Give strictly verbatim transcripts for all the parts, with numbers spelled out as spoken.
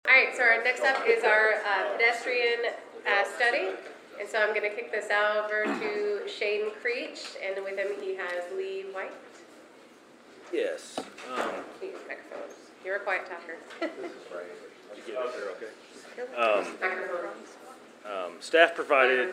All right, so our next up is our uh, pedestrian uh, study. And so I'm going to kick this over to Shane Creech, and with him he has Lee White. Yes. Um, Can you use microphones? You're a quiet talker. Did you get it there okay? Um, um, staff provided,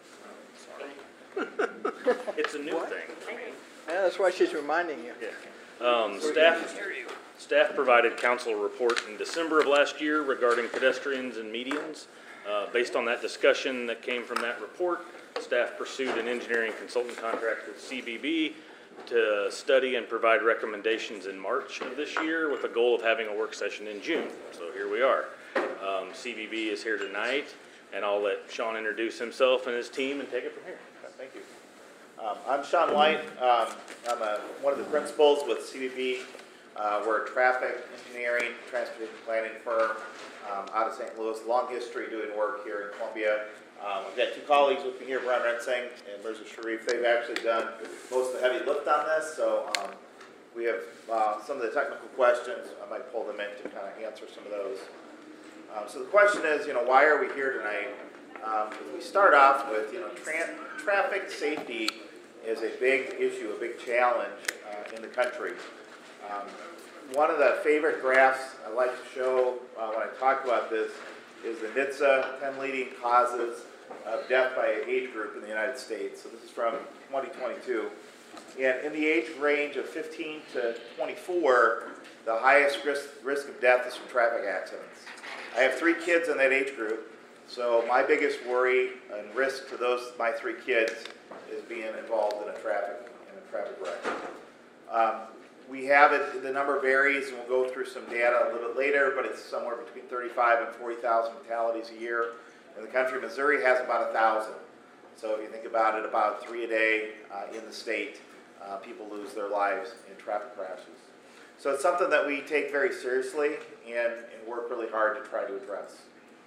it's a new thing. Yeah, that's why she's reminding you. Yeah. Um, staff, staff provided council a report in December of last year regarding pedestrians and medians. Uh, based on that discussion that came from that report, staff pursued an engineering consultant contract with C B B to study and provide recommendations in March of this year with the goal of having a work session in June. So here we are. Um, C B B is here tonight, and I'll let Sean introduce himself and his team and take it from here. Thank you. Um, I'm Sean White. Um, I'm a, one of the principals with C B B. Uh, we're a traffic engineering, transportation planning firm um, out of Saint Louis. Long history doing work here in Columbia. Um, I've got two colleagues with me here, Brian Rensing and Mirza Sharif. They've actually done most of the heavy lift on this, so um, we have uh, some of the technical questions. I might pull them in to kind of answer some of those. Um, so the question is, you know, why are we here tonight? Um, we start off with, you know, tra traffic safety is a big issue, a big challenge uh, in the country. Um, one of the favorite graphs I like to show uh, when I talk about this is the N H T S A ten leading causes of death by age group in the United States. So this is from twenty twenty-two. And in the age range of fifteen to twenty-four, the highest risk, risk of death is from traffic accidents. I have three kids in that age group, so my biggest worry and risk to those, my three kids, is being involved in a traffic, in a traffic wreck. Um, We have it, the number varies, and we'll go through some data a little bit later, but it's somewhere between thirty-five and forty thousand fatalities a year. In the country, Missouri has about one thousand. So if you think about it, about three a day uh, in the state, uh, people lose their lives in traffic crashes. So it's something that we take very seriously and, and work really hard to try to address.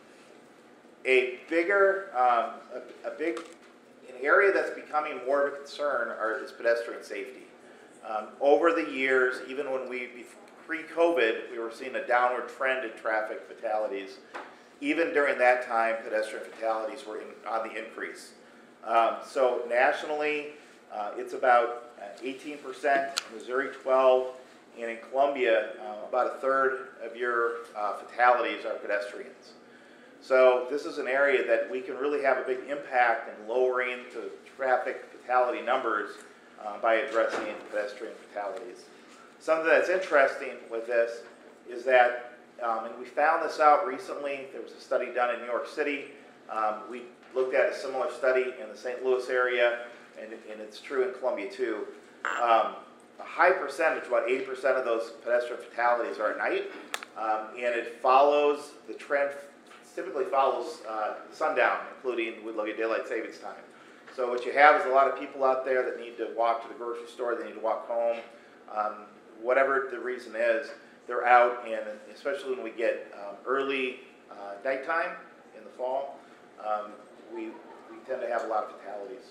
A bigger, um, a, a big, an area that's becoming more of a concern are, is pedestrian safety. Um, over the years, even when we, pre-COVID, we were seeing a downward trend in traffic fatalities. Even during that time, pedestrian fatalities were in, on the increase. Um, so nationally, uh, it's about eighteen percent, Missouri twelve, and in Columbia, uh, about a third of your uh, fatalities are pedestrians. So this is an area that we can really have a big impact in lowering the traffic fatality numbers Uh, by addressing pedestrian fatalities. Something that's interesting with this is that, um, and we found this out recently, there was a study done in New York City. Um, we looked at a similar study in the Saint Louis area, and, and it's true in Columbia too. Um, a high percentage, about eighty percent of those pedestrian fatalities are at night, um, and it follows, the trend typically follows uh, sundown, including we look at daylight savings time. So what you have is a lot of people out there that need to walk to the grocery store, they need to walk home, um, whatever the reason is, they're out, and especially when we get um, early uh, nighttime in the fall, um, we, we tend to have a lot of fatalities.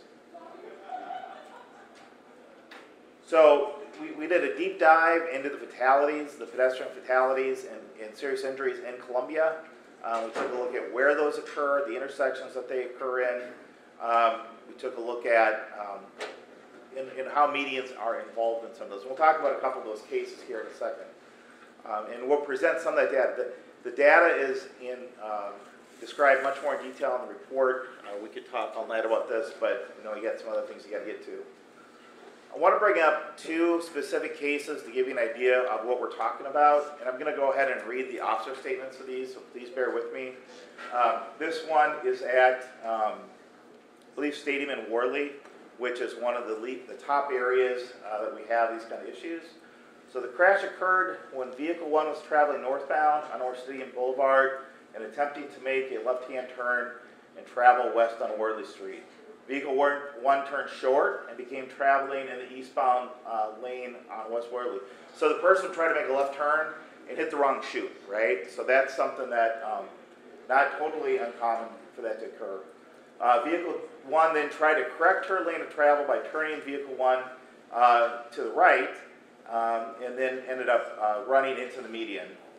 So we, we did a deep dive into the fatalities, the pedestrian fatalities and, and serious injuries in Columbia. Uh, we took a look at where those occur, the intersections that they occur in. Um, we took a look at um, in, in how medians are involved in some of those. We'll talk about a couple of those cases here in a second. Um, and we'll present some of that data. The, the data is in, um, described much more in detail in the report. Uh, we could talk all night about this, but you know, you got some other things you got to get to. I want to bring up two specific cases to give you an idea of what we're talking about. And I'm going to go ahead and read the officer statements of these, so please bear with me. Um, this one is at um, Leaf Stadium in Worley, which is one of the, lead, the top areas uh, that we have these kind of issues. So the crash occurred when vehicle one was traveling northbound on North Stadium Boulevard and attempting to make a left-hand turn and travel west on Worley Street. Vehicle one turned short and became traveling in the eastbound uh, lane on West Worley. So the person tried to make a left turn and hit the wrong chute, right? So that's something that um, not totally uncommon for that to occur. Uh, vehicle one then tried to correct her lane of travel by turning vehicle one uh, to the right, um, and then ended up uh, running into the median.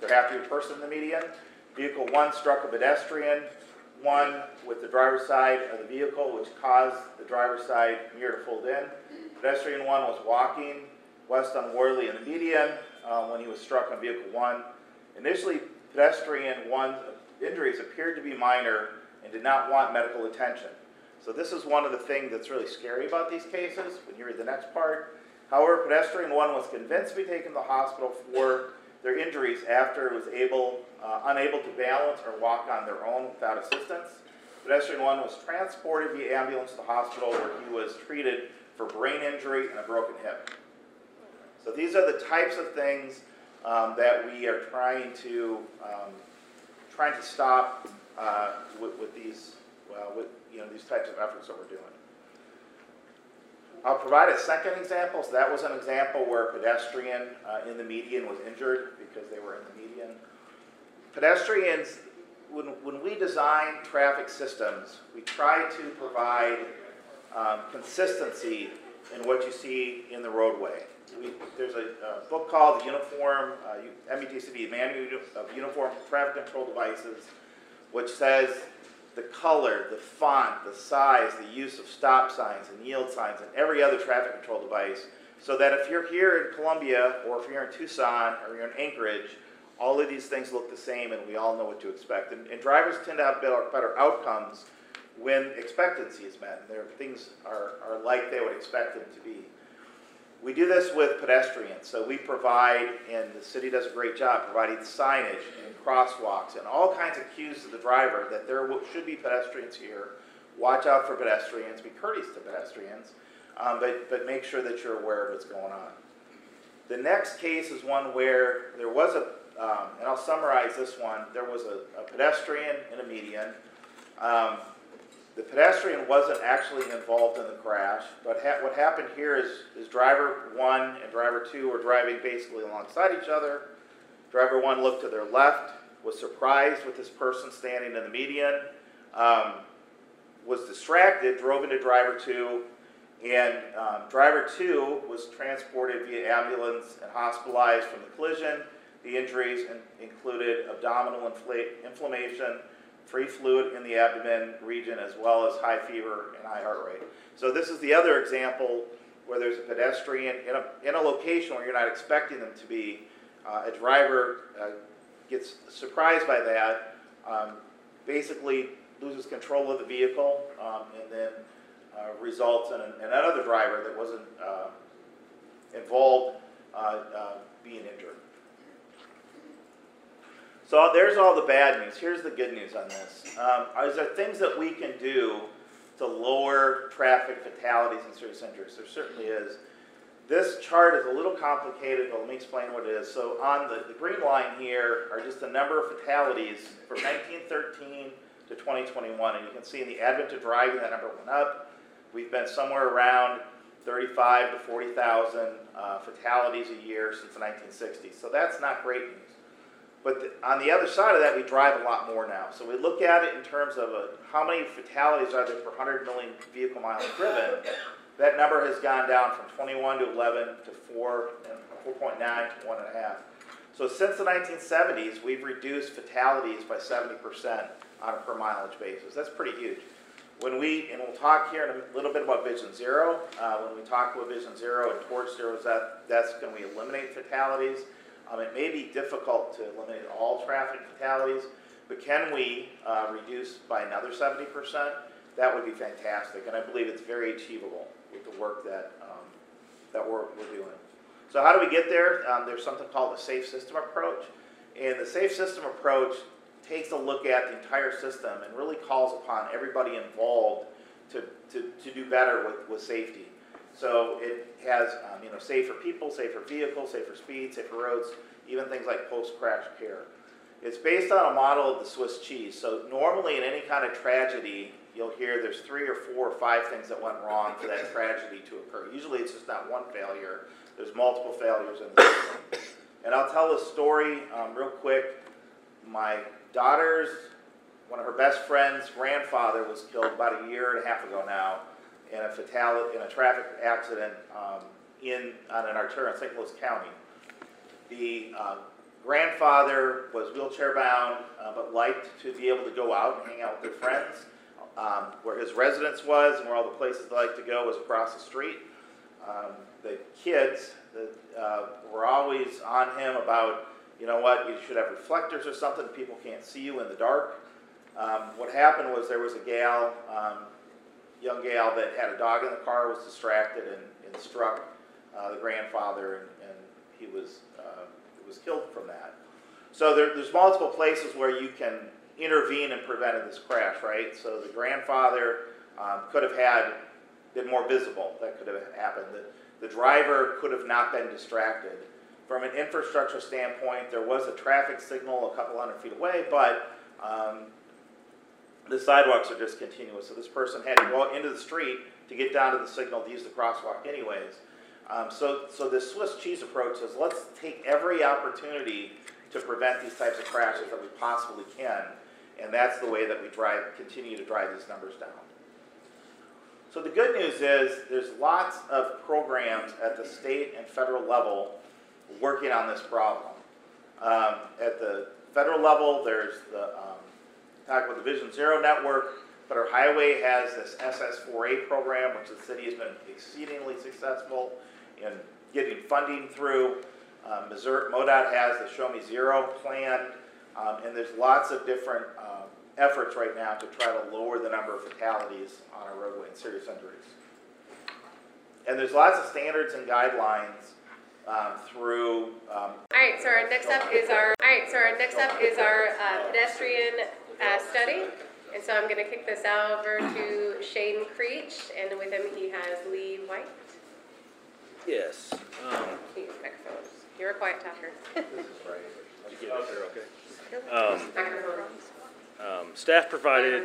there have to be a person in the median. Vehicle one struck a pedestrian, one with the driver's side of the vehicle, which caused the driver's side mirror to fold in. Pedestrian one was walking west on Worley in the median uh, when he was struck on vehicle one. Initially, pedestrian one's injuries appeared to be minor and did not want medical attention. So this is one of the things that's really scary about these cases when you read the next part. However, pedestrian one was convinced to be taken to the hospital for their injuries after it was able, uh, unable to balance or walk on their own without assistance. Pedestrian one was transported via ambulance to the hospital where he was treated for brain injury and a broken hip. So these are the types of things um, that we are trying to um, trying to stop uh, with, with these well, with you know these types of efforts that we're doing. I'll provide a second example. So that was an example where a pedestrian uh, in the median was injured because they were in the median. Pedestrians, when, when we design traffic systems, we try to provide um, consistency in what you see in the roadway. We, there's a, a book called the Uniform, uh, M E T C D, Manual of Uniform Traffic Control Devices, which says the color, the font, the size, the use of stop signs and yield signs and every other traffic control device, so that if you're here in Columbia or if you're in Tucson or you're in Anchorage, all of these things look the same and we all know what to expect. And, and drivers tend to have better, better outcomes when expectancy is met. Their things are, are like they would expect them to be. We do this with pedestrians. So we provide, and the city does a great job providing signage and crosswalks and all kinds of cues to the driver that there should be pedestrians here. Watch out for pedestrians, be courteous to pedestrians, um, but, but make sure that you're aware of what's going on. The next case is one where there was a, um, and I'll summarize this one, there was a, a pedestrian in a median. Um, The pedestrian wasn't actually involved in the crash, but ha what happened here is, is driver one and driver two were driving basically alongside each other. Driver one looked to their left, was surprised with this person standing in the median, um, was distracted, drove into driver two, and um, driver two was transported via ambulance and hospitalized from the collision. The injuries in included abdominal infl inflammation, free fluid in the abdomen region, as well as high fever and high heart rate. So this is the other example where there's a pedestrian in a, in a location where you're not expecting them to be. Uh, a driver uh, gets surprised by that, um, basically loses control of the vehicle, um, and then uh, results in, an, in another driver that wasn't uh, involved uh, uh, being injured. So there's all the bad news. Here's the good news on this. Um, is there things that we can do to lower traffic fatalities and serious injuries? There certainly is. This chart is a little complicated, but let me explain what it is. So on the, the green line here are just the number of fatalities from nineteen thirteen to twenty twenty-one. And you can see in the advent of driving, that number went up. We've been somewhere around thirty-five to forty thousand uh, fatalities a year since the nineteen sixties. So that's not great news. But the, on the other side of that, we drive a lot more now. So we look at it in terms of a, how many fatalities are there per one hundred million vehicle miles driven. That number has gone down from twenty-one to eleven to four, and four point nine to one point five. So since the nineteen seventies, we've reduced fatalities by seventy percent on a per mileage basis. That's pretty huge. When we, and we'll talk here in a little bit about Vision Zero. Uh, when we talk about Vision Zero and towards zero, that, that's going to eliminate fatalities. Um, it may be difficult to eliminate all traffic fatalities, but can we uh, reduce by another seventy percent? That would be fantastic, and I believe it's very achievable with the work that, um, that we're, we're doing. So how do we get there? Um, there's something called the Safe System Approach, and the Safe System Approach takes a look at the entire system and really calls upon everybody involved to, to, to do better with, with safety. So it has, um, you know, safer people, safer vehicles, safer speed, safer roads, even things like post-crash care. It's based on a model of the Swiss cheese. So normally in any kind of tragedy, you'll hear there's three or four or five things that went wrong for that tragedy to occur. Usually it's just not one failure. There's multiple failures in the system. And I'll tell a story um, real quick. My daughter's, one of her best friends' grandfather was killed about a year and a half ago now in a fatality, in a traffic accident um, in on an arterial in Saint Louis County. The uh, grandfather was wheelchair bound, uh, but liked to be able to go out and hang out with their friends. Um, where his residence was and where all the places they like to go was across the street. Um, the kids that, uh, were always on him about, you know what, you should have reflectors or something, people can't see you in the dark. Um, what happened was there was a gal, um, young gal that had a dog in the car, was distracted and, and struck uh, the grandfather, and, and he was, uh, was killed from that. So there, there's multiple places where you can intervene and prevented this crash, right? So the grandfather um, could have had been more visible. That could have happened. The, the driver could have not been distracted. From an infrastructure standpoint, there was a traffic signal a couple hundred feet away, but um, the sidewalks are discontinuous. So this person had to go out into the street to get down to the signal to use the crosswalk anyways. Um, so, so this Swiss cheese approach is let's take every opportunity to prevent these types of crashes that we possibly can. And that's the way that we drive, continue to drive these numbers down. So the good news is there's lots of programs at the state and federal level working on this problem. Um, at the federal level, there's the, um, talk about the Vision Zero Network. Federal Highway has this S S four A program, which the city has been exceedingly successful in getting funding through. Um, Missouri, MoDOT has the Show Me Zero plan, um, and there's lots of different um, efforts right now to try to lower the number of fatalities on our roadway and serious injuries. And there's lots of standards and guidelines um, through. Um, All right, so our next up is our. All right, so our next up is our uh, pedestrian uh, study, and so I'm going to kick this over to Shane Creech, and with him he has Lee White. Yes. Um, Can you use microphones? You're a quiet talker. Did you get it there okay? Um, Microphone. um, staff provided,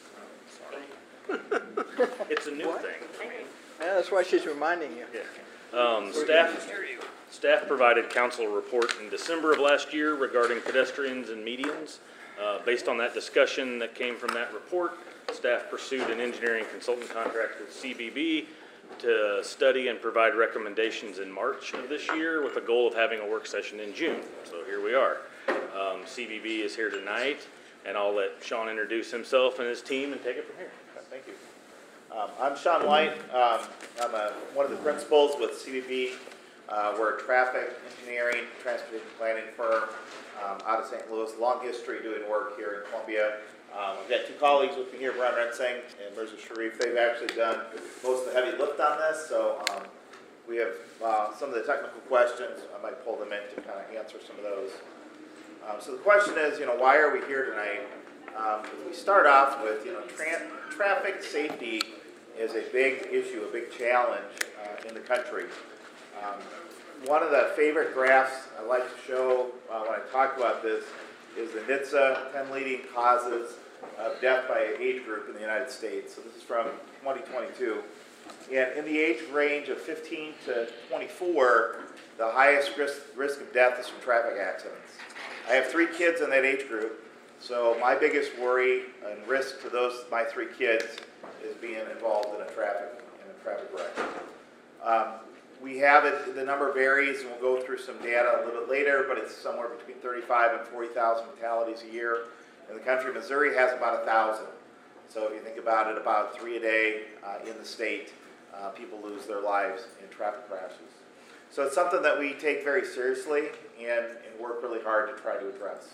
Microphone. it's a new thing. Yeah, that's why she's reminding you. Yeah. Um, staff, staff provided council a report in December of last year regarding pedestrians and medians. Uh, based on that discussion that came from that report, staff pursued an engineering consultant contract with C B B to study and provide recommendations in March of this year with the goal of having a work session in June. So here we are. Um, C B B is here tonight, and I'll let Sean introduce himself and his team and take it from here. Thank you. Um, I'm Sean White. Um, I'm a, one of the principals with C B B. Uh, we're a traffic engineering, transportation planning firm um, out of Saint Louis. Long history doing work here in Columbia. Um, we've got two colleagues with me here, Brian Rensing and Mirza Sharif. They've actually done most of the heavy lift on this, so um, we have uh, some of the technical questions. I might pull them in to kind of answer some of those. Um, so the question is, you know, why are we here tonight? Um, we start off with, you know, tra traffic safety is a big issue, a big challenge uh, in the country. Um, one of the favorite graphs I like to show uh, when I talk about this is the N H T S A ten leading causes of death by age group in the United States. So this is from twenty twenty-two. And in the age range of fifteen to twenty-four, the highest risk, risk of death is from traffic accidents. I have three kids in that age group, so my biggest worry and risk to those, my three kids, is being involved in a traffic, in a traffic wreck. Um, We have it, the number varies, and we'll go through some data a little bit later, but it's somewhere between thirty-five and forty thousand fatalities a year. In the country, Missouri has about one thousand. So if you think about it, about three a day uh, in the state, uh, people lose their lives in traffic crashes. So it's something that we take very seriously and, and work really hard to try to address.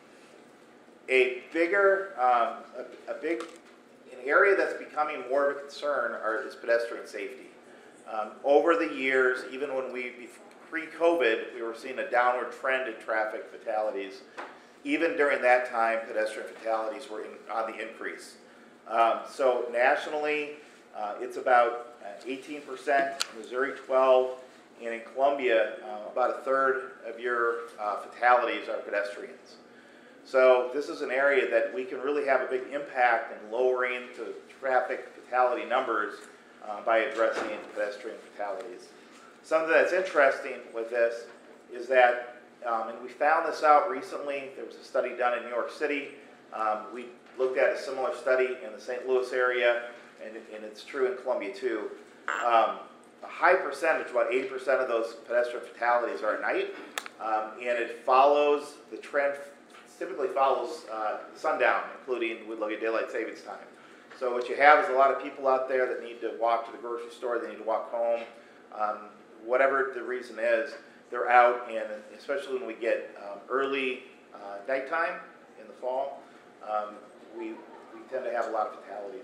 A bigger, um, a, a big, an area that's becoming more of a concern are, is pedestrian safety. Um, over the years, even when we, pre-COVID, we were seeing a downward trend in traffic fatalities. Even during that time, pedestrian fatalities were in, on the increase. Um, so nationally, uh, it's about eighteen percent, Missouri twelve, and in Columbia, uh, about a third of your uh, fatalities are pedestrians. So this is an area that we can really have a big impact in lowering the traffic fatality numbers Uh, by addressing pedestrian fatalities. Something that's interesting with this is that, um, and we found this out recently, there was a study done in New York City. Um, we looked at a similar study in the Saint Louis area, and, and it's true in Columbia too. Um, a high percentage, about eighty percent of those pedestrian fatalities are at night. Um, and it follows, the trend typically follows uh, sundown, including we look at daylight savings time. So what you have is a lot of people out there that need to walk to the grocery store, they need to walk home, um, whatever the reason is, they're out, and especially when we get um, early uh, nighttime in the fall, um, we, we tend to have a lot of fatalities.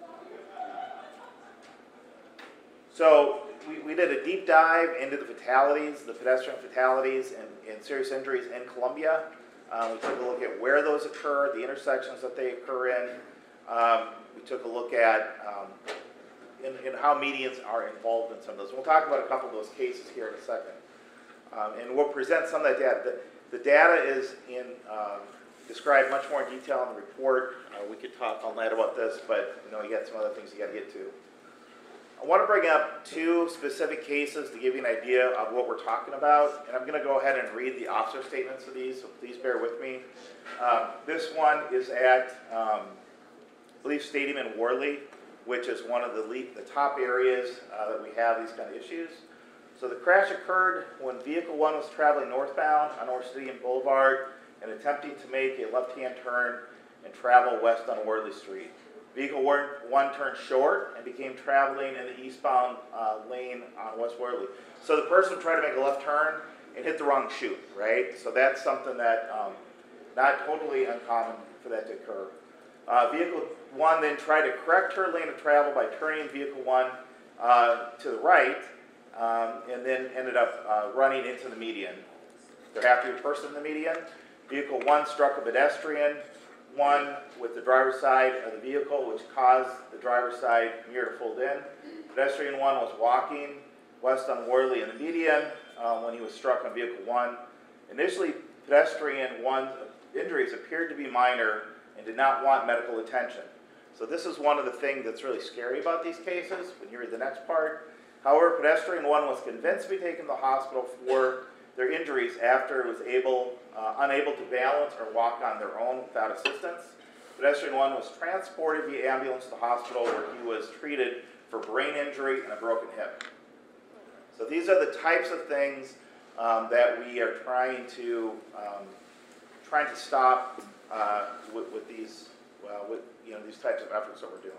So we, we did a deep dive into the fatalities, the pedestrian fatalities and, and serious injuries in Columbia. Um, we took a look at where those occur, the intersections that they occur in. Um, we took a look at um, in, in how medians are involved in some of those. We'll talk about a couple of those cases here in a second. Um, and we'll present some of that data. The, the data is in um, described much more in detail in the report. Uh, we could talk all night about this, but you know, you got some other things you got to get to. I want to bring up two specific cases to give you an idea of what we're talking about, and I'm going to go ahead and read the officer statements of these, so please bear with me. Um, this one is at, um, I believe, Stadium in Worley, which is one of the, lead, the top areas uh, that we have these kind of issues. So the crash occurred when Vehicle one was traveling northbound on North Stadium Boulevard and attempting to make a left-hand turn and travel west on Worley Street. Vehicle one turned short and became traveling in the eastbound uh, lane on West Worley. So the person tried to make a left turn and hit the wrong chute, right? So that's something that um, not totally uncommon for that to occur. Uh, vehicle one then tried to correct her lane of travel by turning vehicle one uh, to the right, um, and then ended up uh, running into the median. There happened to be a person in the median. Vehicle one struck a pedestrian. One with the driver's side of the vehicle, which caused the driver's side mirror to fold in. Pedestrian one was walking west on Worley in the median uh, when he was struck on vehicle one. Initially, pedestrian one's injuries appeared to be minor and did not want medical attention. So this is one of the things that's really scary about these cases when you read the next part. However, pedestrian one was convinced to be taken to the hospital for their injuries after it was able, uh, unable to balance or walk on their own without assistance. Pedestrian one was transported via ambulance to the hospital where he was treated for brain injury and a broken hip. So these are the types of things um, that we are trying to um, trying to stop uh, with, with these well, with you know these types of efforts that we're doing.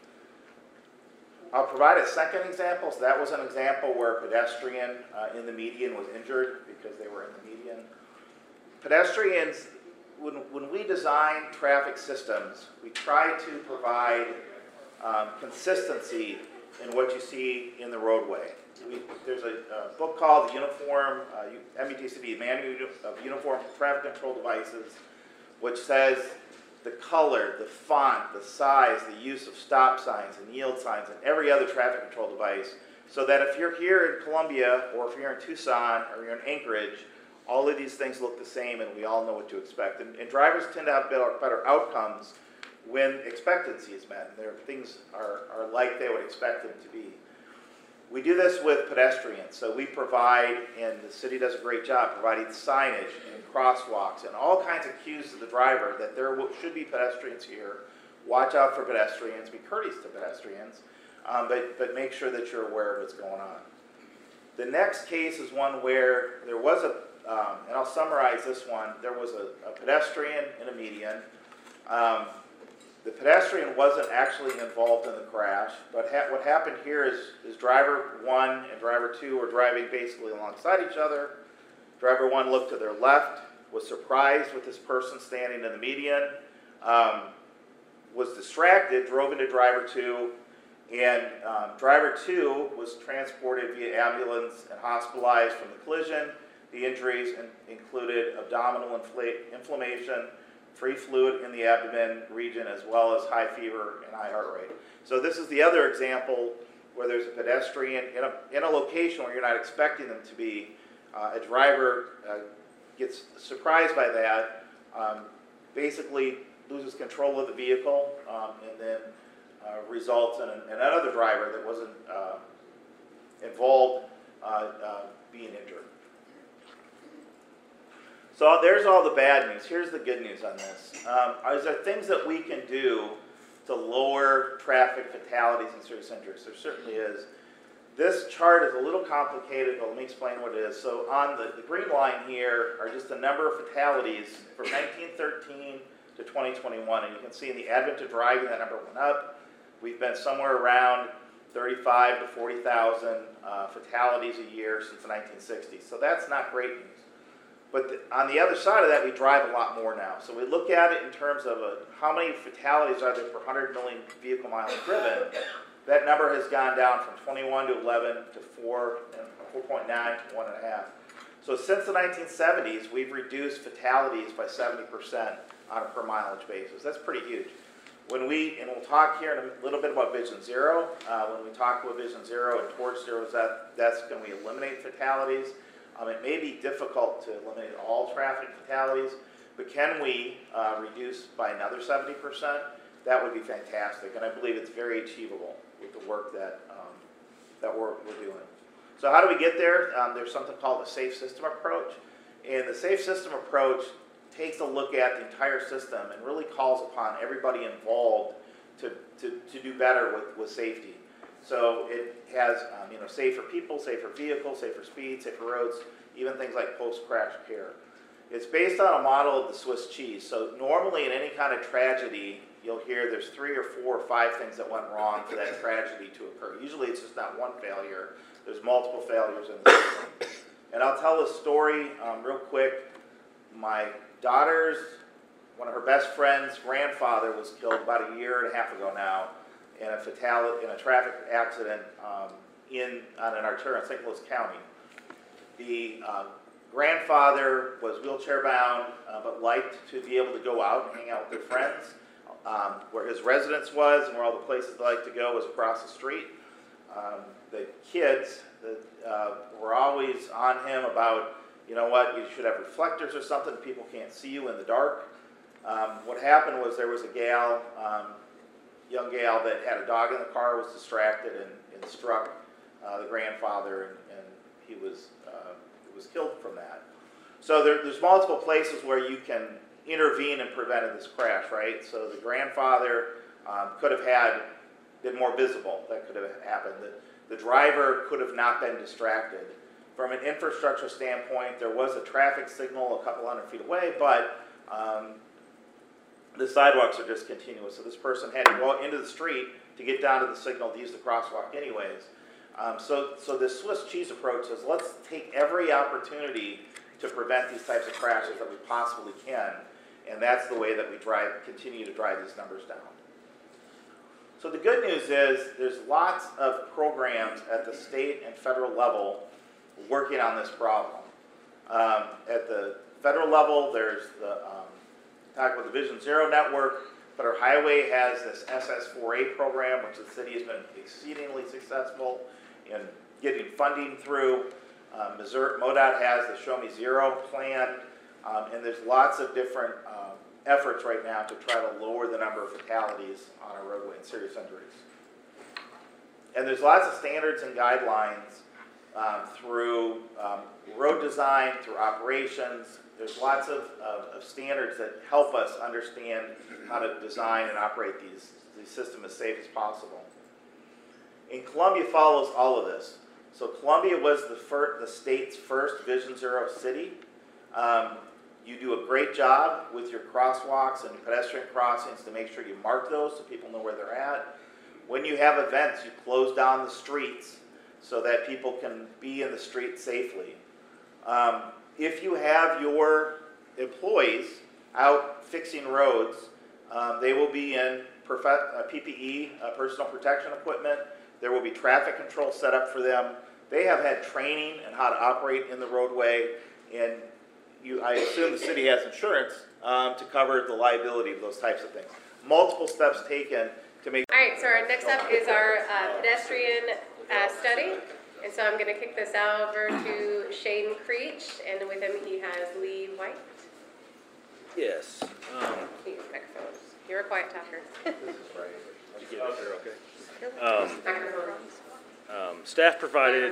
I'll provide a second example. So that was an example where a pedestrian uh, in the median was injured because they were in the median. Pedestrians, when, when we design traffic systems, we try to provide um, consistency in what you see in the roadway. We, there's a, a book called the Uniform, uh, M U T C D, Manual of Uniform Traffic Control Devices, which says the color, the font, the size, the use of stop signs and yield signs and every other traffic control device, so that if you're here in Columbia or if you're in Tucson or you're in Anchorage, all of these things look the same and we all know what to expect. And, and drivers tend to have better, better outcomes when expectancy is met. Their things are, are like they would expect them to be. We do this with pedestrians. So we provide, and the city does a great job, providing signage and crosswalks and all kinds of cues to the driver that there should be pedestrians here. Watch out for pedestrians, be courteous to pedestrians, um, but, but make sure that you're aware of what's going on. The next case is one where there was a, um, and I'll summarize this one, there was a, a pedestrian in a median. Um, The pedestrian wasn't actually involved in the crash, but ha what happened here is, is driver one and driver two were driving basically alongside each other. Driver one looked to their left, was surprised with this person standing in the median, um, was distracted, drove into driver two, and um, driver two was transported via ambulance and hospitalized from the collision. The injuries in included abdominal infl inflammation, free fluid in the abdomen region, as well as high fever and high heart rate. So this is the other example where there's a pedestrian in a, in a location where you're not expecting them to be. Uh, a driver uh, gets surprised by that, um, basically loses control of the vehicle, um, and then uh, results in, an, in another driver that wasn't uh, involved uh, uh, being injured. So there's all the bad news. Here's the good news on this. Um, is there things that we can do to lower traffic fatalities and serious injuries? There certainly is. This chart is a little complicated, but let me explain what it is. So on the, the green line here are just the number of fatalities from nineteen thirteen to twenty twenty-one. And you can see in the advent of driving, that number went up. We've been somewhere around thirty-five to forty thousand uh, fatalities a year since the nineteen sixties. So that's not great news. But the, on the other side of that, we drive a lot more now. So we look at it in terms of a, how many fatalities are there per one hundred million vehicle miles driven. That number has gone down from twenty-one to eleven to four, and four point nine to one and a half. So since the nineteen seventies, we've reduced fatalities by seventy percent on a per mileage basis. That's pretty huge. When we, and we'll talk here in a little bit about Vision Zero. Uh, when we talk about Vision Zero and towards zero, that, that's can we eliminate fatalities? Um, it may be difficult to eliminate all traffic fatalities, but can we uh, reduce by another seventy percent? That would be fantastic, and I believe it's very achievable with the work that, um, that we're, we're doing. So how do we get there? Um, there's something called the Safe System Approach, and the Safe System Approach takes a look at the entire system and really calls upon everybody involved to, to, to do better with, with safety. So it has um, you know, safer people, safer vehicles, safer speed, safer roads, even things like post-crash care. It's based on a model of the Swiss cheese. So normally in any kind of tragedy, you'll hear there's three or four or five things that went wrong for that tragedy to occur. Usually it's just not one failure. There's multiple failures in the system. And I'll tell a story um, real quick. My daughter's, one of her best friends' grandfather was killed about a year and a half ago now in a fatality, in a traffic accident um, in on an arterial in Saint Louis County. The uh, grandfather was wheelchair bound, uh, but liked to be able to go out and hang out with their friends. Um, where his residence was and where all the places they like to go was across the street. Um, the kids that, uh, were always on him about, you know what, you should have reflectors or something, people can't see you in the dark. Um, what happened was there was a gal, um, young gal that had a dog in the car, was distracted and, and struck uh, the grandfather, and, and he was, uh, was killed from that. So there, there's multiple places where you can intervene and prevented this crash, right? So the grandfather um, could have had, been more visible. That could have happened. The, the driver could have not been distracted. From an infrastructure standpoint, there was a traffic signal a couple hundred feet away, but um, the sidewalks are discontinuous. So this person had to go into the street to get down to the signal to use the crosswalk anyways. Um, so, so this Swiss cheese approach is let's take every opportunity to prevent these types of crashes that we possibly can. And that's the way that we drive, continue to drive these numbers down. So the good news is there's lots of programs at the state and federal level working on this problem. Um, at the federal level, there's the, um, talk about the Vision Zero Network. Federal Highway has this S S four A program, which the city has been exceedingly successful in getting funding through. Um, Missouri, MoDOT has the Show Me Zero plan. Um, and there's lots of different um, efforts right now to try to lower the number of fatalities on our roadway and serious injuries. And there's lots of standards and guidelines um, through um, road design, through operations. There's lots of, of, of standards that help us understand how to design and operate these, these systems as safe as possible. And Columbia follows all of this. So Columbia was the, first, the state's first Vision Zero city. Um, you do a great job with your crosswalks and pedestrian crossings to make sure you mark those so people know where they're at. When you have events, you close down the streets so that people can be in the street safely. Um, if you have your employees out fixing roads, um, they will be in uh, P P E, uh, personal protection equipment. There will be traffic control set up for them. They have had training on how to operate in the roadway, and you, I assume the city has insurance um, to cover the liability of those types of things. Multiple steps taken to make. All right, so our next up is our uh, pedestrian uh, study. And so I'm going to kick this out over to Shane Creech, and with him he has Lee White. Yes. Um, Can you use microphones? You're a quiet talker. This is right. did you get it there okay? Um, Microphone. um, staff provided,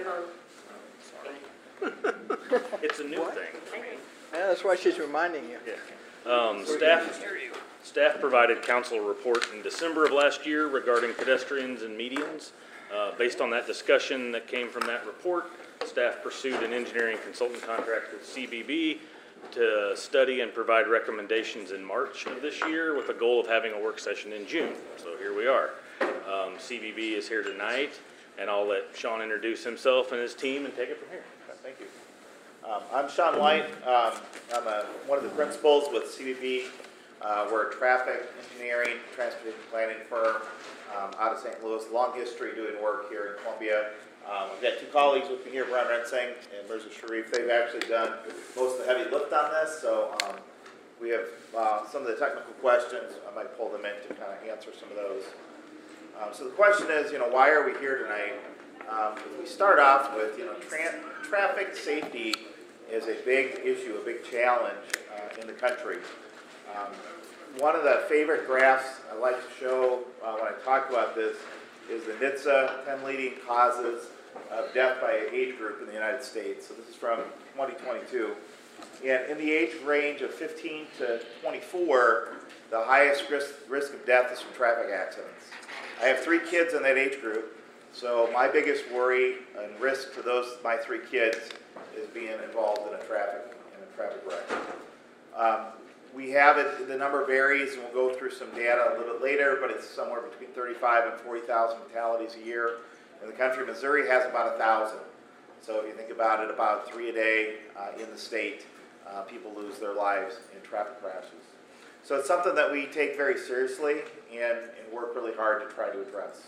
Microphone. it's a new thing. Yeah, that's why she's reminding you. Yeah. Um, staff, staff provided council a report in December of last year regarding pedestrians and medians. Uh, Based on that discussion that came from that report, staff pursued an engineering consultant contract with C B B to study and provide recommendations in March of this year with the goal of having a work session in June. So here we are. Um, C B B is here tonight, and I'll let Sean introduce himself and his team and take it from here. Thank you. Um, I'm Sean White. Um, I'm a, one of the principals with C B B. Uh, we're a traffic engineering, transportation planning firm um, out of Saint Louis. Long history doing work here in Columbia. Um, I've got two colleagues with me here, Brian Rensing and Mirza Sharif. They've actually done most of the heavy lift on this, so um, we have uh, some of the technical questions. I might pull them in to kind of answer some of those. Um, so the question is, you know, why are we here tonight? Um, we start off with, you know, tra traffic safety is a big issue, a big challenge uh, in the country. Um, one of the favorite graphs I like to show uh, when I talk about this is the N H T S A ten leading causes of death by age group in the United States. So this is from twenty twenty-two. And in the age range of fifteen to twenty-four, the highest risk, risk of death is from traffic accidents. I have three kids in that age group, so my biggest worry and risk to those, my three kids, is being involved in a traffic, in a traffic wreck. Um, we have it, the number varies, and we'll go through some data a little bit later, but it's somewhere between thirty-five and forty thousand fatalities a year. In the country, Missouri has about a thousand. So if you think about it, about three a day uh, in the state, uh, people lose their lives in traffic crashes. So it's something that we take very seriously and, and work really hard to try to address.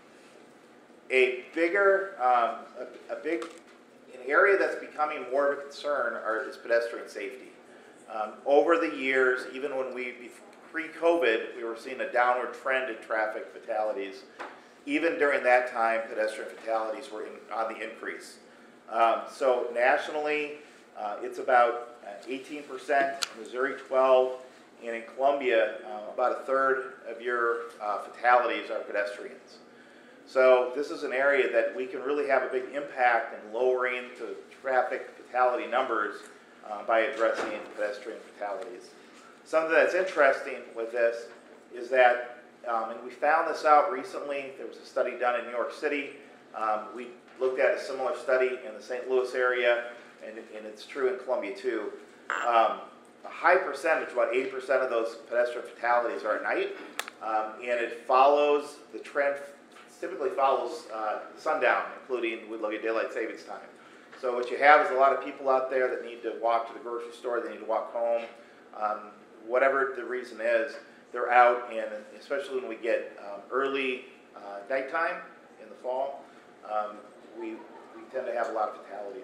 A bigger, um, a, a big, an area that's becoming more of a concern are, is pedestrian safety. Um, over the years, even when we, pre-COVID, we were seeing a downward trend in traffic fatalities. Even during that time, pedestrian fatalities were in, on the increase. Um, so nationally, uh, it's about eighteen percent, Missouri twelve, and in Columbia, uh, about a third of your uh, fatalities are pedestrians. So this is an area that we can really have a big impact in lowering the traffic fatality numbers uh, by addressing pedestrian fatalities. Something that's interesting with this is that, um, and we found this out recently, there was a study done in New York City. Um, we looked at a similar study in the Saint Louis area, and, and it's true in Columbia too. Um, a high percentage, about eighty percent of those pedestrian fatalities are at night, um, and it follows, the trend typically follows uh, sundown, including we look at daylight savings time. So what you have is a lot of people out there that need to walk to the grocery store, they need to walk home, um, whatever the reason is, they're out, and especially when we get um, early uh, nighttime in the fall, um, we, we tend to have a lot of fatalities.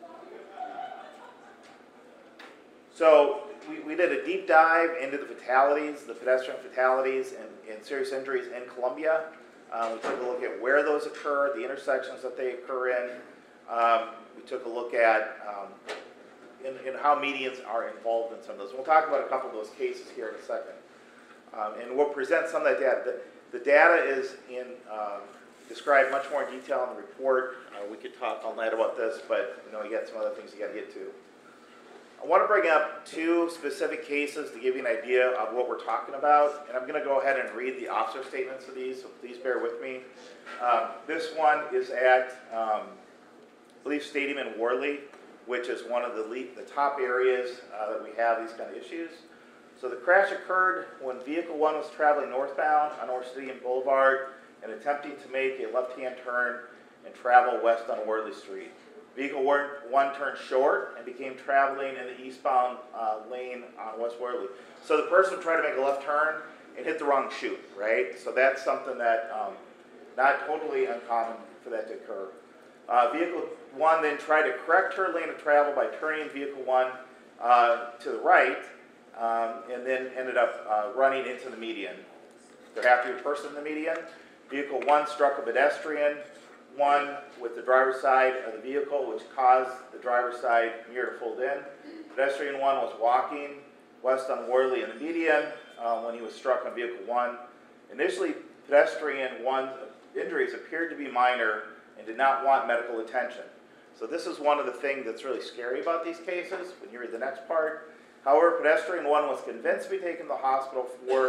So we, we did a deep dive into the fatalities, the pedestrian fatalities and, and serious injuries in Columbia. Um, we took a look at where those occur, the intersections that they occur in. Um, we took a look at um, in, in how medians are involved in some of those. We'll talk about a couple of those cases here in a second. Um, and we'll present some of that data. The, the data is in, um, described much more in detail in the report. Uh, we could talk all night about this, but you know, you got some other things you got to get to. I want to bring up two specific cases to give you an idea of what we're talking about, and I'm going to go ahead and read the officer statements of these, so please bear with me. Um, this one is at, um, I believe, Stadium in Worley, which is one of the, lead, the top areas uh, that we have these kind of issues. So the crash occurred when Vehicle one was traveling northbound on North Stadium Boulevard and attempting to make a left-hand turn and travel west on Worley Street. Vehicle one turned short and became traveling in the eastbound uh, lane on West Worley. So the person tried to make a left turn and hit the wrong chute, right? So that's something that um, not totally uncommon for that to occur. Uh, vehicle one then tried to correct her lane of travel by turning vehicle one uh, to the right, um, and then ended up uh, running into the median. There happened to be a person in the median. Vehicle one struck a pedestrian. One with the driver's side of the vehicle, which caused the driver's side mirror to fold in. Pedestrian one was walking west on Worley in the median uh, when he was struck on vehicle one. Initially, pedestrian one's injuries appeared to be minor and did not want medical attention. So this is one of the things that's really scary about these cases when you read the next part. However, pedestrian one was convinced to be taken to the hospital for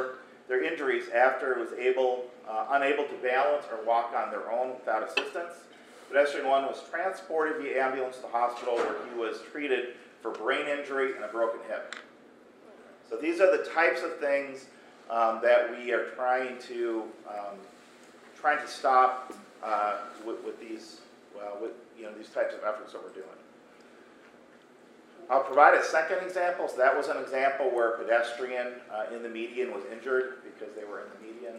their injuries after it was able, uh, unable to balance or walk on their own without assistance. Pedestrian one was transported via ambulance to the hospital where he was treated for brain injury and a broken hip. So these are the types of things um, that we are trying to um, trying to stop uh, with, with these well, with you know these types of efforts that we're doing. I'll provide a second example. So that was an example where a pedestrian uh, in the median was injured because they were in the median.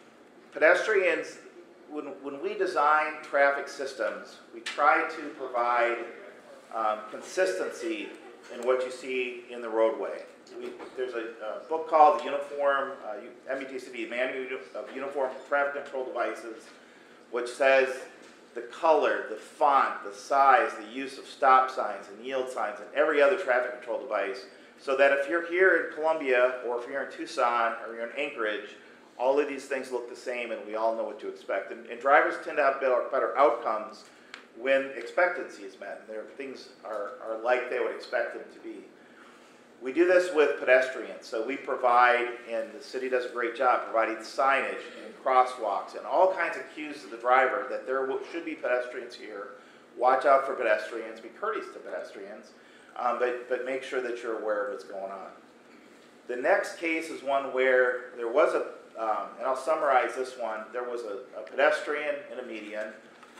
Pedestrians, when, when we design traffic systems, we try to provide um, consistency in what you see in the roadway. We, there's a, a book called the Uniform, uh, M U T C D, Manual of Uniform Traffic Control Devices, which says the color, the font, the size, the use of stop signs and yield signs and every other traffic control device, so that if you're here in Columbia or if you're in Tucson or you're in Anchorage, all of these things look the same and we all know what to expect. And, and drivers tend to have better, better outcomes when expectancy is met and their things are, are like they would expect them to be. We do this with pedestrians. So we provide, and the city does a great job, providing signage and crosswalks and all kinds of cues to the driver that there will, should be pedestrians here. Watch out for pedestrians, be courteous to pedestrians, um, but, but make sure that you're aware of what's going on. The next case is one where there was a, um, and I'll summarize this one, there was a, a pedestrian in a median.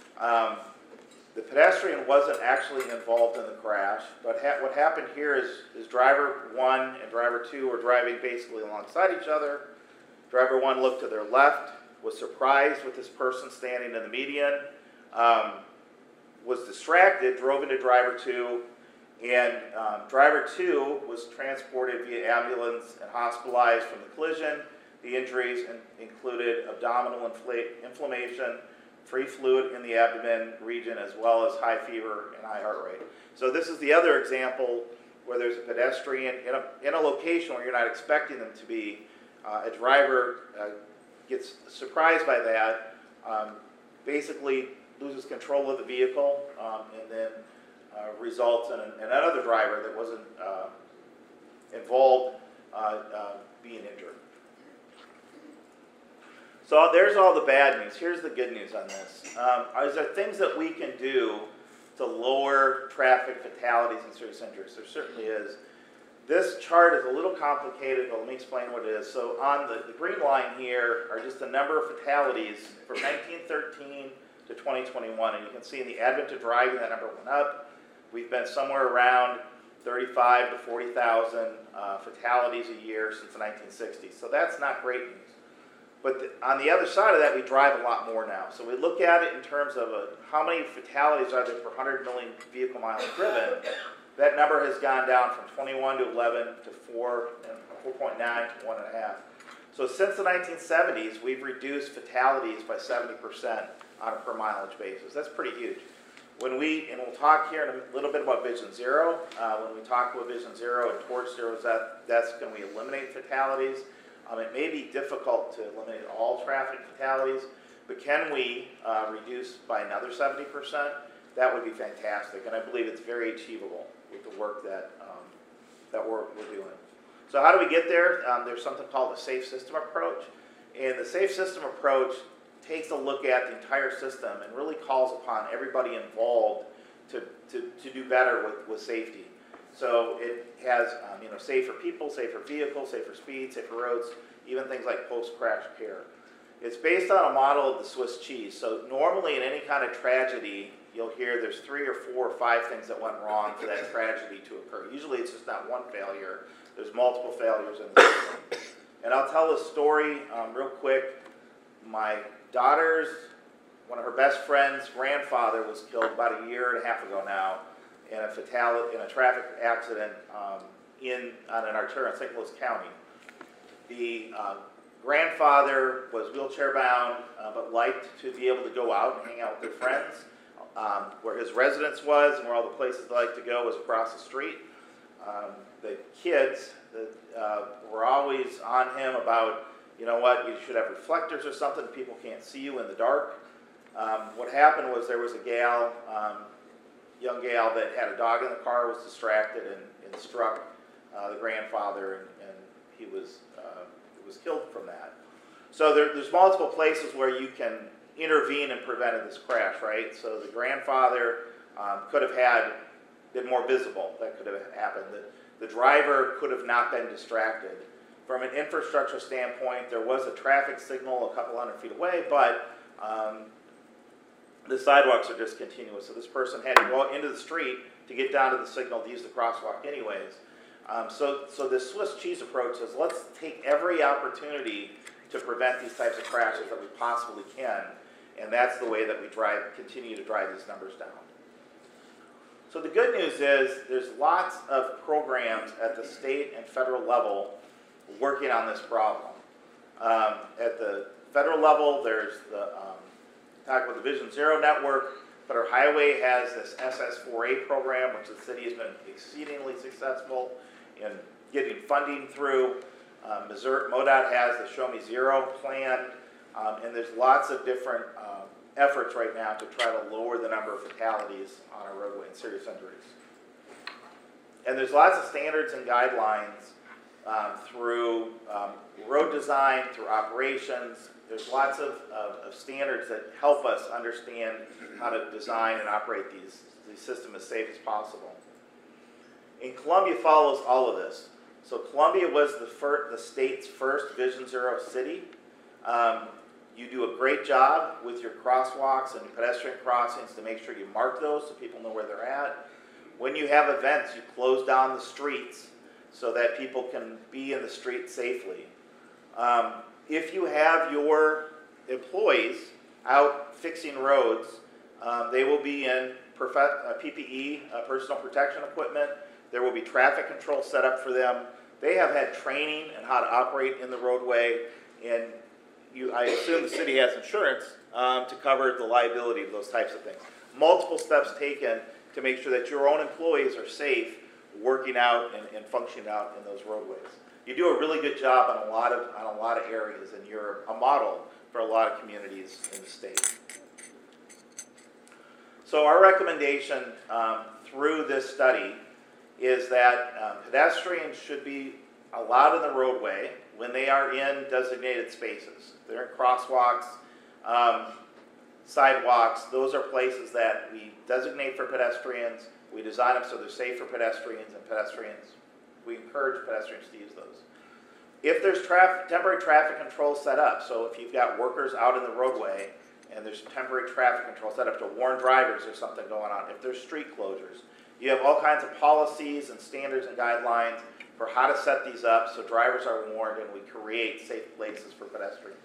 Um, The pedestrian wasn't actually involved in the crash, but ha what happened here is, is driver one and driver two were driving basically alongside each other. Driver one looked to their left, was surprised with this person standing in the median, um, was distracted, drove into driver two, and um, driver two was transported via ambulance and hospitalized from the collision. The injuries in included abdominal infl inflammation, free fluid in the abdomen region, as well as high fever and high heart rate. So this is the other example where there's a pedestrian in a, in a location where you're not expecting them to be. Uh, a driver uh, gets surprised by that, um, basically loses control of the vehicle, um, and then uh, results in, an, in another driver that wasn't uh, involved uh, uh, being injured. So there's all the bad news. Here's the good news on this. Um, is there things that we can do to lower traffic fatalities and serious injuries? There certainly is. This chart is a little complicated, but let me explain what it is. So on the, the green line here are just the number of fatalities from nineteen thirteen to twenty twenty-one. And you can see in the advent of driving, that number went up. We've been somewhere around thirty-five to forty thousand uh, fatalities a year since the nineteen sixties. So that's not great news. But the, on the other side of that, we drive a lot more now. So we look at it in terms of a, how many fatalities are there per one hundred million vehicle miles driven. That number has gone down from twenty-one to eleven to four, and four point nine to one point five. So since the nineteen seventies, we've reduced fatalities by seventy percent on a per mileage basis. That's pretty huge. When we, and we'll talk here in a little bit about Vision Zero. Uh, when we talk about Vision Zero and towards zero deaths, can we eliminate fatalities? Um, it may be difficult to eliminate all traffic fatalities, but can we uh, reduce by another seventy percent? That would be fantastic, and I believe it's very achievable with the work that, um, that we're, we're doing. So how do we get there? Um, there's something called the Safe System Approach, and the Safe System Approach takes a look at the entire system and really calls upon everybody involved to, to, to do better with, with safety. So it has um, you know, safer people, safer vehicles, safer speed, safer roads, even things like post-crash care. It's based on a model of the Swiss cheese. So normally in any kind of tragedy, you'll hear there's three or four or five things that went wrong for that tragedy to occur. Usually it's just not one failure. There's multiple failures in the system. And I'll tell a story um, real quick. My daughter's, one of her best friend's grandfather was killed about a year and a half ago now in a fatality, in a traffic accident um, in on an arterial in Saint Louis County. The uh, grandfather was wheelchair bound, uh, but liked to be able to go out and hang out with their friends. Um, where his residence was and where all the places they like to go was across the street. Um, the kids that, uh, were always on him about, you know what, you should have reflectors or something, people can't see you in the dark. Um, what happened was there was a gal, um, young gal that had a dog in the car, was distracted and, and struck uh, the grandfather, and, and he was uh, was killed from that. So there, there's multiple places where you can intervene and prevent this crash, right? So the grandfather um, could have had been more visible. That could have happened. The, the driver could have not been distracted. From an infrastructure standpoint, there was a traffic signal a couple hundred feet away, but um, the sidewalks are just continuous. So this person had to go into the street to get down to the signal to use the crosswalk anyways. Um, so, so the Swiss cheese approach is let's take every opportunity to prevent these types of crashes that we possibly can, and that's the way that we drive, continue to drive these numbers down. So the good news is there's lots of programs at the state and federal level working on this problem. Um, at the federal level, there's the um, talk about the Vision Zero Network. Federal Highway has this S S four A program, which the city has been exceedingly successful in getting funding through. Um, Missouri, MoDOT has the Show Me Zero plan, um, and there's lots of different um, efforts right now to try to lower the number of fatalities on our roadway and serious injuries. And there's lots of standards and guidelines um, through um, road design, through operations. There's lots of, of, of standards that help us understand how to design and operate these, these systems as safe as possible. And Columbia follows all of this. So Columbia was the, fir the state's first Vision Zero city. Um, you do a great job with your crosswalks and your pedestrian crossings to make sure you mark those so people know where they're at. When you have events, you close down the streets so that people can be in the street safely. Um, if you have your employees out fixing roads, um, they will be in uh, P P E, uh, personal protection equipment. There will be traffic control set up for them. They have had training on how to operate in the roadway, and you, I assume the city has insurance um, to cover the liability of those types of things. Multiple steps taken to make sure that your own employees are safe working out and, and functioning out in those roadways. You do a really good job on a lot of, on a lot of areas, and you're a model for a lot of communities in the state. So our recommendation um, through this study is that um, pedestrians should be allowed in the roadway when they are in designated spaces. They're in crosswalks, um, sidewalks. Those are places that we designate for pedestrians. We design them so they're safe for pedestrians, and pedestrians, we encourage pedestrians to use those. If there's traffic, temporary traffic control set up, so if you've got workers out in the roadway and there's temporary traffic control set up to warn drivers there's something going on, if there's street closures, you have all kinds of policies and standards and guidelines for how to set these up so drivers are warned and we create safe places for pedestrians.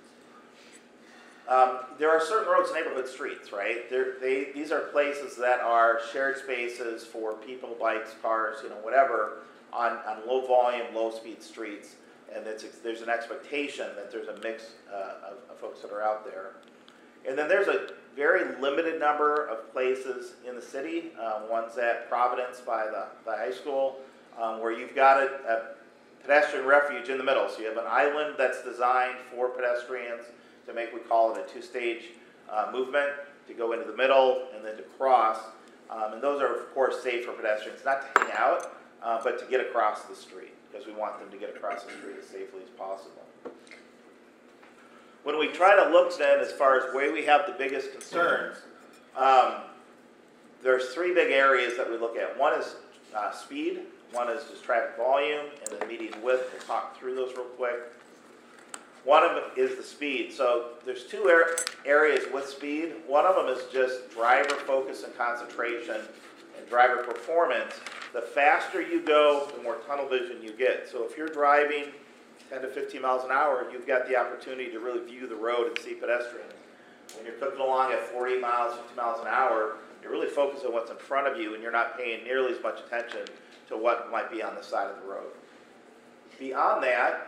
Um, there are certain roads, neighborhood streets, right? They're, they, these are places that are shared spaces for people, bikes, cars, you know, whatever, on, on low volume, low speed streets. And it's, there's an expectation that there's a mix uh, of, of folks that are out there. And then there's a very limited number of places in the city, um, one's at Providence by the, the high school, um, where you've got a, a pedestrian refuge in the middle. So you have an island that's designed for pedestrians to make, we call it a two-stage uh, movement, to go into the middle and then to cross. Um, and those are, of course, safe for pedestrians, not to hang out, uh, but to get across the street, because we want them to get across the street as safely as possible. When we try to look then as far as where we have the biggest concerns, um, there's three big areas that we look at. One is uh, speed, one is just traffic volume, and then median width. We'll talk through those real quick. One of them is the speed. So there's two er areas with speed. One of them is just driver focus and concentration and driver performance. The faster you go, the more tunnel vision you get. So if you're driving ten to fifteen miles an hour, you've got the opportunity to really view the road and see pedestrians. When you're cooking along at forty miles, fifty miles an hour, you're really focused on what's in front of you, and you're not paying nearly as much attention to what might be on the side of the road. Beyond that,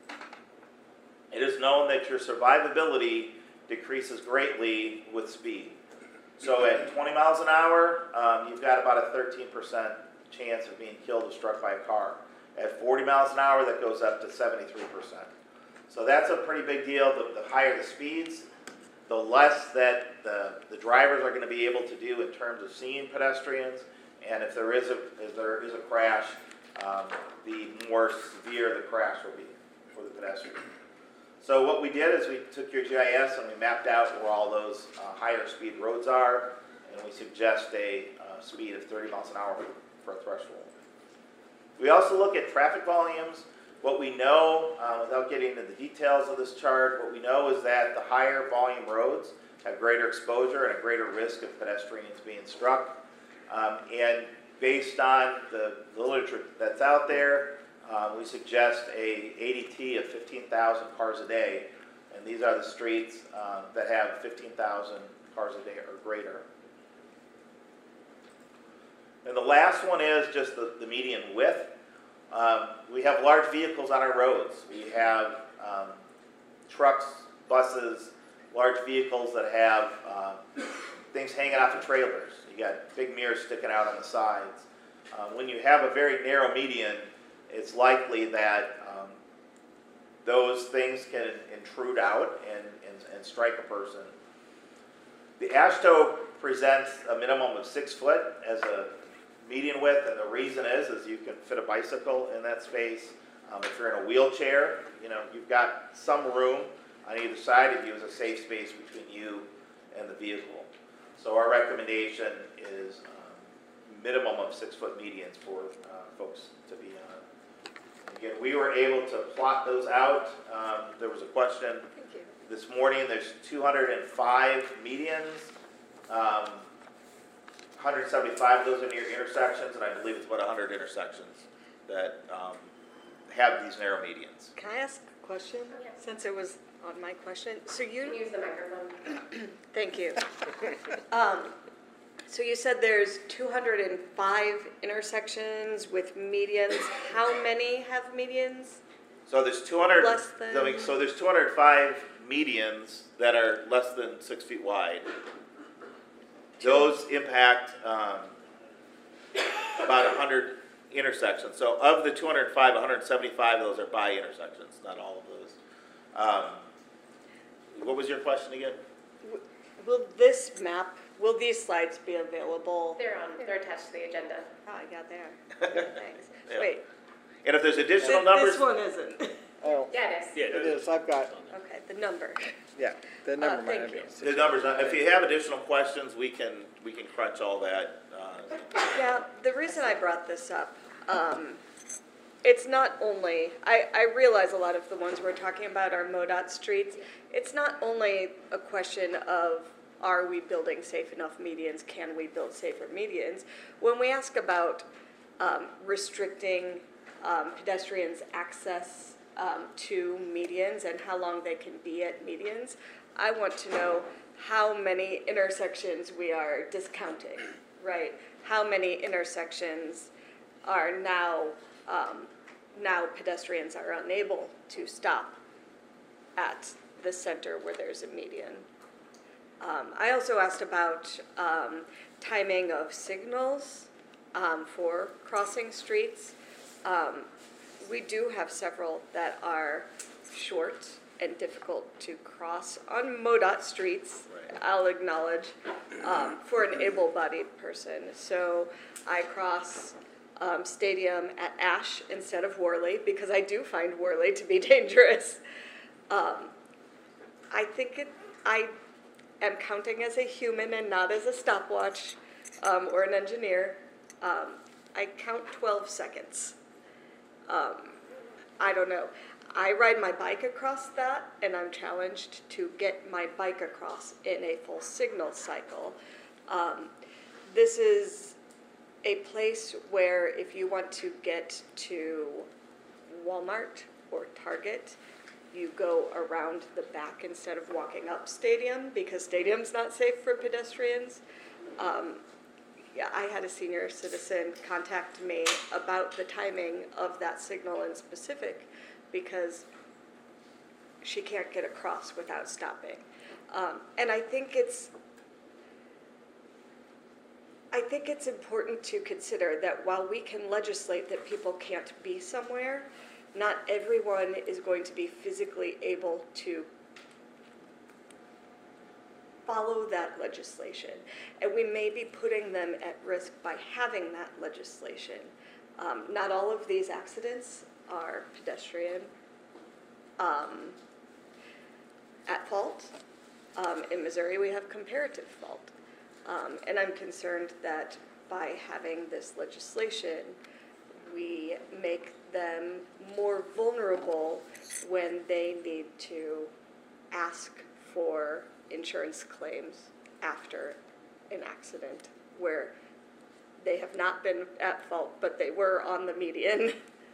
it is known that your survivability decreases greatly with speed. So at twenty miles an hour, um, you've got about a thirteen percent chance of being killed or struck by a car. At forty miles an hour, that goes up to seventy-three percent. So that's a pretty big deal. The, the higher the speeds, the less that the, the drivers are going to be able to do in terms of seeing pedestrians. And if there is a, if there is a crash, um, the more severe the crash will be for the pedestrian. So what we did is we took your G I S and we mapped out where all those uh, higher speed roads are, and we suggest a uh, speed of thirty miles an hour for a threshold. We also look at traffic volumes. What we know, uh, without getting into the details of this chart, what we know is that the higher volume roads have greater exposure and a greater risk of pedestrians being struck. Um, and based on the, the literature that's out there, uh, we suggest a A D T of fifteen thousand cars a day. And these are the streets uh, that have fifteen thousand cars a day or greater. And the last one is just the, the median width. Um, we have large vehicles on our roads. We have um, trucks, buses, large vehicles that have uh, things hanging off of trailers. You got big mirrors sticking out on the sides. Uh, when you have a very narrow median, it's likely that um, those things can intrude out and, and, and strike a person. The AASHTO presents a minimum of six foot as a median width, and the reason is, is you can fit a bicycle in that space. Um, if you're in a wheelchair, you know, you've got some room on either side of you as a safe space between you and the vehicle. So our recommendation is um, minimum of six foot medians for uh, folks to be on. Again, we were able to plot those out. Um, there was a question Thank you. this morning. There's two hundred five medians. Um, one hundred seventy-five of those are near intersections, and I believe it's about one hundred intersections that um, have these narrow medians. Can I ask a question? Yes. Since it was on my question. So You can you, use the microphone. thank you. Um, so you said there's two hundred five intersections with medians. How many have medians? So there's two hundred. Less than- I mean, so there's two hundred five medians that are less than six feet wide. Those impact um, about one hundred intersections. So of the two hundred five, one hundred seventy-five of those are by intersections, not all of those. Um, what was your question again? W- Will this map, will these slides be available? They're on, they're attached to the agenda. Oh, I got there. Thanks. Yeah. Wait, And if there's additional th- numbers, this one isn't. Oh, Yeah, it is. Yeah, it is, I've got, Okay, the number. yeah, the number might thank not be. you. the numbers. If you have additional questions, we can we can crunch all that. Uh, Yeah, the reason I brought this up, um, it's not only, I, I realize a lot of the ones we're talking about are MoDOT streets. It's not only a question of, are we building safe enough medians? Can we build safer medians? When we ask about um, restricting um, pedestrians' access um, to medians and how long they can be at medians, I want to know how many intersections we are discounting, right? How many intersections are now, um, now pedestrians are unable to stop at the center where there's a median. Um, I also asked about um, timing of signals um, for crossing streets. Um, we do have several that are short and difficult to cross on MoDOT streets, Right. I'll acknowledge, um, for an able-bodied person. So I cross um, Stadium at Ash instead of Worley because I do find Worley to be dangerous. Um, I think it, I am counting as a human and not as a stopwatch um, or an engineer. Um, I count twelve seconds. Um, I don't know. I ride my bike across that, and I'm challenged to get my bike across in a full signal cycle. Um, this is a place where if you want to get to Walmart or Target, you go around the back instead of walking up Stadium because Stadium's not safe for pedestrians. Um, yeah, I had a senior citizen contact me about the timing of that signal in specific because she can't get across without stopping. Um, and I think it's I think it's important to consider that while we can legislate that people can't be somewhere, not everyone is going to be physically able to follow that legislation. And we may be putting them at risk by having that legislation. Um, not all of these accidents are pedestrian. Um, at fault. Um, in Missouri, we have comparative fault. Um, and I'm concerned that by having this legislation, we make them more vulnerable when they need to ask for insurance claims after an accident where they have not been at fault, but they were on the median.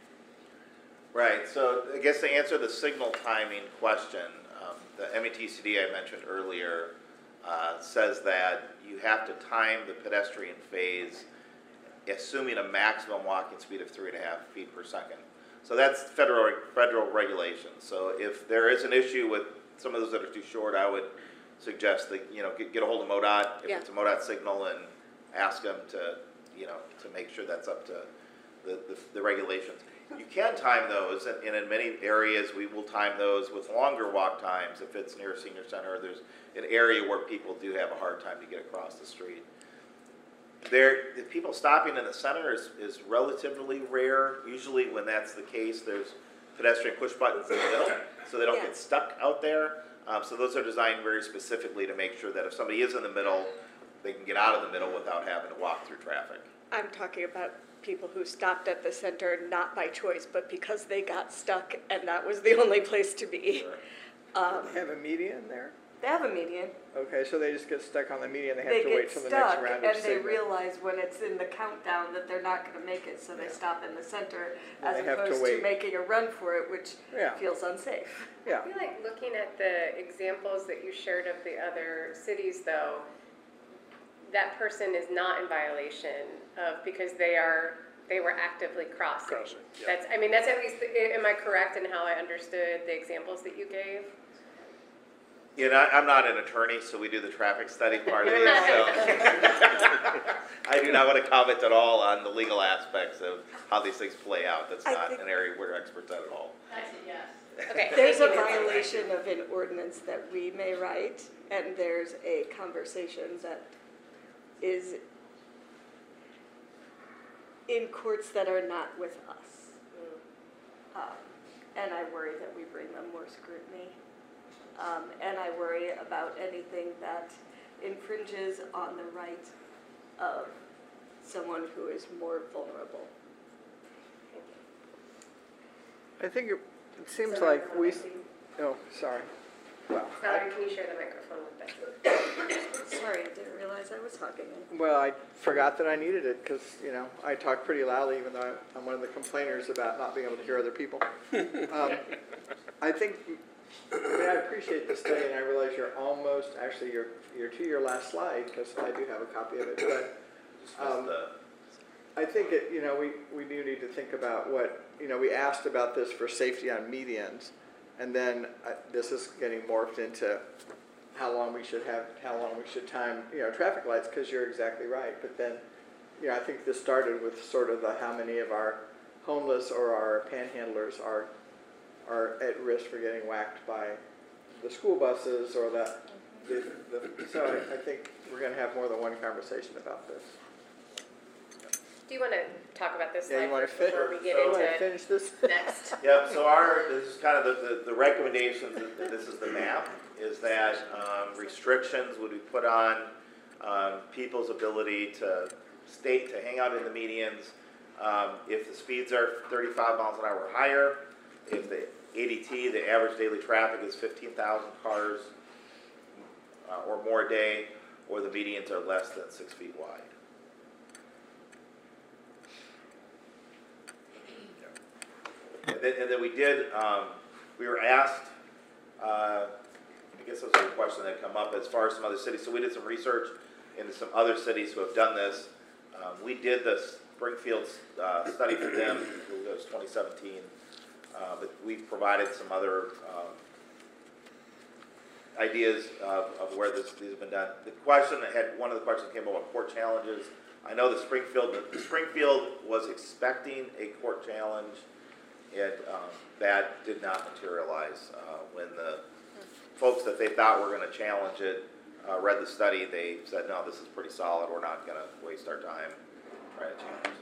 Right, so I guess to answer the signal timing question, um, the M E T C D I mentioned earlier uh, says that you have to time the pedestrian phase assuming a maximum walking speed of three and a half feet per second. So that's federal federal regulation. So if there is an issue with some of those that are too short, I would suggest that, you know, get, get a hold of MoDOT, if Yeah. it's a MoDOT signal, and ask them to, you know, to make sure that's up to the, the, the regulations. You can time those, and, and in many areas, we will time those with longer walk times. If it's near a senior center, or there's an area where people do have a hard time to get across the street. There, the people stopping in the center is, is relatively rare. Usually when that's the case, there's pedestrian push buttons in the middle, so they don't Yeah. get stuck out there. Um, so those are designed very specifically to make sure that if somebody is in the middle, they can get out of the middle without having to walk through traffic. I'm talking about people who stopped at the center not by choice, but because they got stuck and that was the only place to be. Sure. Have a median there? They have a median. Okay, so they just get stuck on the median, they have They to get wait till the next stuck round and of they signal. realize when it's in the countdown that they're not gonna make it, so they Yeah. stop in the center Then as they have to opposed to wait. making a run for it, which Yeah. feels unsafe. Yeah, I feel like looking at the examples that you shared of the other cities, though, that person is not in violation of, because they are, they were actively crossing. Crossing, yeah. That's, I mean, that's at least, am I correct in how I understood the examples that you gave? You know, I'm not an attorney, so we do the traffic study part of these, so. I do not want to comment at all on the legal aspects of how these things play out. That's I not think- an area we're experts at at all. That's a yes. Okay. There's a thank you. violation of an ordinance that we may write, and there's a conversation that is in courts that are not with us. Um, And I worry that we bring them more scrutiny. Um, And I worry about anything that infringes on the right of someone who is more vulnerable. I think it, it seems Sorry, like we, oh, sorry. Well, Valerie, can you share the microphone with Becky? Sorry, I didn't realize I was talking. Well, I forgot that I needed it because, you know, I talk pretty loudly even though I'm one of the complainers about not being able to hear other people. Um, I think, I mean, I appreciate the study and I realize you're almost, actually, you're, you're to your last slide because I do have a copy of it. But um, I think, it, you know, we, we do need to think about what, you know, we asked about this for safety on medians. And then uh, this is getting morphed into how long we should have, how long we should time, you know, traffic lights, because you're exactly right. But then, you know, I think this started with sort of the how many of our homeless or our panhandlers are are at risk for getting whacked by the school buses or the, the, the so I, I think we're going to have more than one conversation about this. Do you want to talk about this Yeah, slide you want to first fin- before we get you want to into finish this? next? Yep, so our, this is kind of the, the, the recommendations, that- this is the map, is that um, restrictions would be put on um, people's ability to stay, to hang out in the medians. Um, if the speeds are thirty-five miles an hour or higher, if the A D T, the average daily traffic is fifteen thousand cars uh, or more a day, or the medians are less than six feet wide. And then, and then we did, um, we were asked, uh, I guess that was a question that come up as far as some other cities. So we did some research into some other cities who have done this. Um, we did the Springfield uh, study for them, I believe it was twenty seventeen. Uh, but we provided some other um, ideas of, of where this, these have been done. The question that had, one of the questions came about court challenges. I know that Springfield, Springfield was expecting a court challenge. And um, that did not materialize. Uh, when the folks that they thought were going to challenge it uh, read the study, they said, no, this is pretty solid. We're not going to waste our time trying to challenge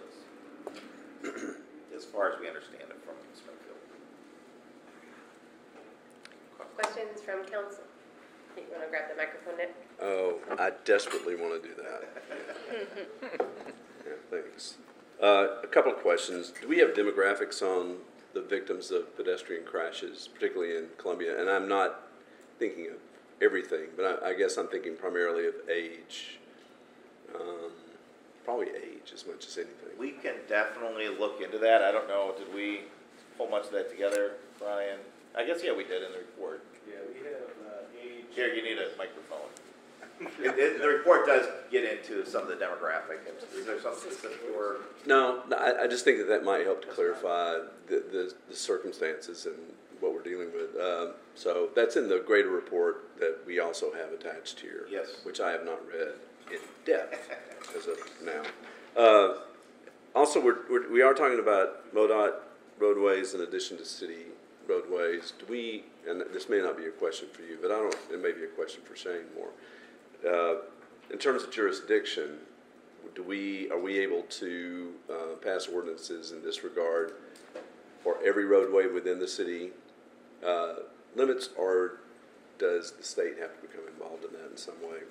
this, as far as we understand it from Springfield. Questions from council? You want to grab the microphone, Nick? Oh, I desperately want to do that. Yeah, thanks. Uh, a couple of questions. Do we have demographics on the victims of pedestrian crashes, particularly in Columbia? And I'm not thinking of everything, but I, I guess I'm thinking primarily of age. Um, probably age as much as anything. We can definitely look into that. I don't know, did we pull much of that together, Brian? I guess, yeah, we did in the report. Yeah, we have uh, age. Here, you need a microphone. It, it, the report does get into some of the demographic. Is there something specific or? No, no, I, I just think that that might help to clarify the, the, the circumstances and what we're dealing with. Um, so that's in the greater report that we also have attached here. Yes. Which I have not read in depth as of now. Uh, also, we're, we're, we are talking about MoDOT roadways in addition to city roadways. Do we, and this may not be a question for you, but I don't, it may be a question for Shane more. Uh, in terms of jurisdiction, do we, are we able to uh, pass ordinances in this regard for every roadway within the city uh, limits, or does the state have to become involved in that in some way?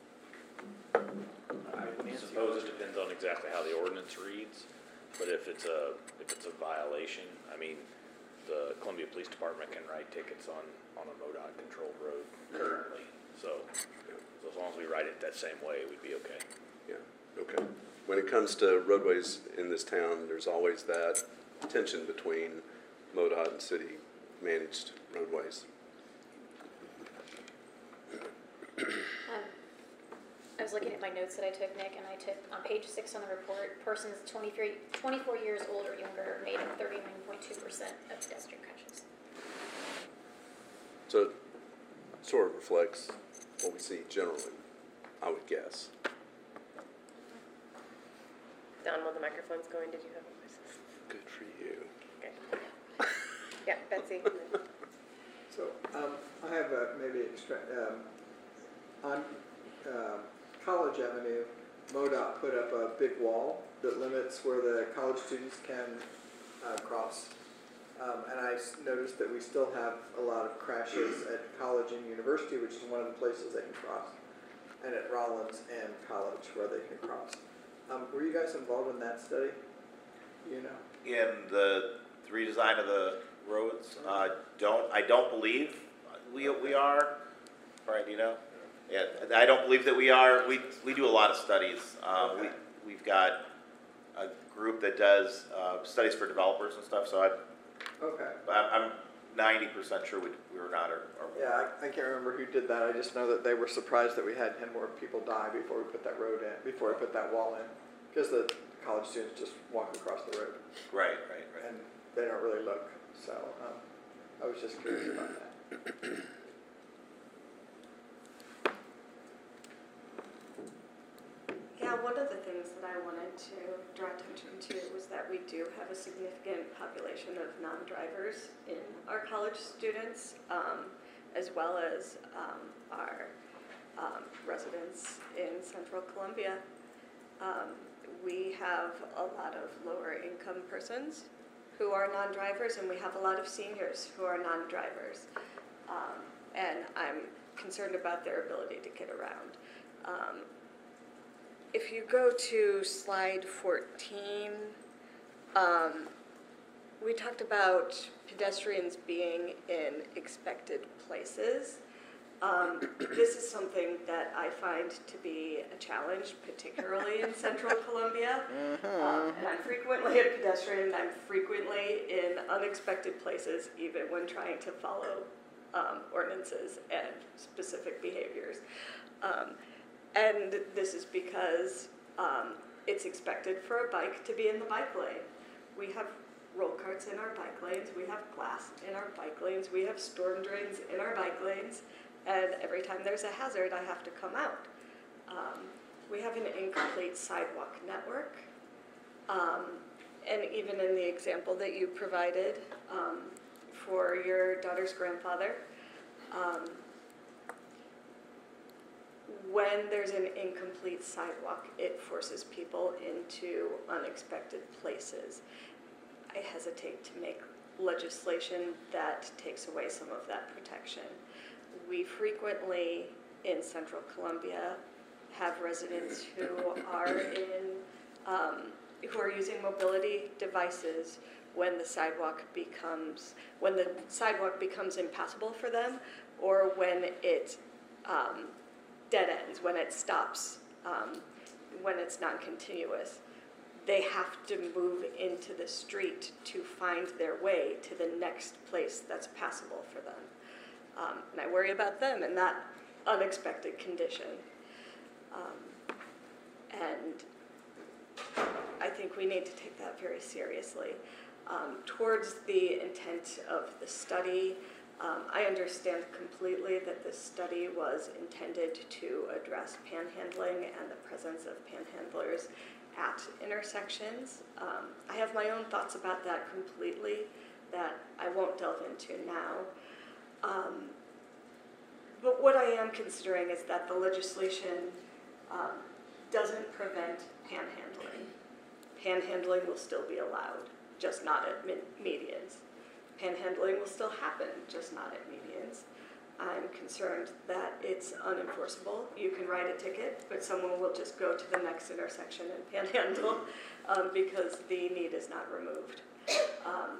I suppose it depends on exactly how the ordinance reads, but if it's a, if it's a violation, I mean, the Columbia Police Department can write tickets on, on a MoDOT controlled road currently, so, so as long as we write it that same way, we'd be okay. Yeah, okay. When it comes to roadways in this town, there's always that tension between MoDOT and city managed roadways. Um, I was looking at my notes that I took, Nick, and I took on page six on the report, persons twenty-three, twenty-four years old or younger made up thirty-nine point two percent of pedestrian crashes. So it sort of reflects what we see generally, I would guess. Don, while the microphone's going, did you have a question? Good for you. Okay. Yeah, Betsy. So, um, I have a, maybe extra, um, on, um, College Avenue, MoDOT put up a big wall that limits where the college students can, uh, cross. Um, and I s- noticed that we still have a lot of crashes at College and University, which is one of the places they can cross, and at Rollins and College where they can cross. Um, were you guys involved in that study? You know? In the redesign of the roads, uh, don't, I don't believe we, we are, right, you know? Yeah, I don't believe that we are, we, we do a lot of studies. Um, we, Okay. we've got a group that does, uh, studies for developers and stuff, so I, Okay. I'm I'm ninety percent sure we, we were not, or, or. Yeah, I, I can't remember who did that. I just know that they were surprised that we had ten more people die before we put that road in, before we put that wall in. Because the college students just walk across the road Right, right, right. and they don't really look. So, um, I was just curious about that. Yeah, one of the things that I wanted to draw attention to was that we do have a significant population of non-drivers in our college students, um, as well as um, our um, residents in Central Columbia. Um, we have a lot of lower income persons who are non-drivers, and we have a lot of seniors who are non-drivers. Um, and I'm concerned about their ability to get around. Um, If you go to slide fourteen, um, we talked about pedestrians being in expected places. Um, this is something that I find to be a challenge, particularly in Central Columbia. Um, and I'm frequently a pedestrian, and I'm frequently in unexpected places, even when trying to follow um, ordinances and specific behaviors. Um, And this is because um, it's expected for a bike to be in the bike lane. We have roll carts in our bike lanes, we have glass in our bike lanes, we have storm drains in our bike lanes, and every time there's a hazard, I have to come out. Um, we have an incomplete sidewalk network. Um, and even in the example that you provided um, for your daughter's grandfather, um, when there's an incomplete sidewalk, it forces people into unexpected places. I hesitate to make legislation that takes away some of that protection. We frequently in Central Columbia have residents who are in, um, who are using mobility devices when the sidewalk becomes, when the sidewalk becomes impassable for them, or when it um, dead ends, when it stops, um, when it's non-continuous. They have to move into the street to find their way to the next place that's passable for them. Um, and I worry about them in that unexpected condition. Um, and I think we need to take that very seriously. Um, towards the intent of the study, um, I understand completely that this study was intended to address panhandling and the presence of panhandlers at intersections. Um, I have my own thoughts about that completely that I won't delve into now. Um, but what I am considering is that the legislation um, doesn't prevent panhandling. Panhandling will still be allowed, just not at min- medians. Panhandling will still happen, just not at medians. I'm concerned that it's unenforceable. You can write a ticket, but someone will just go to the next intersection and panhandle um, because the need is not removed. Um,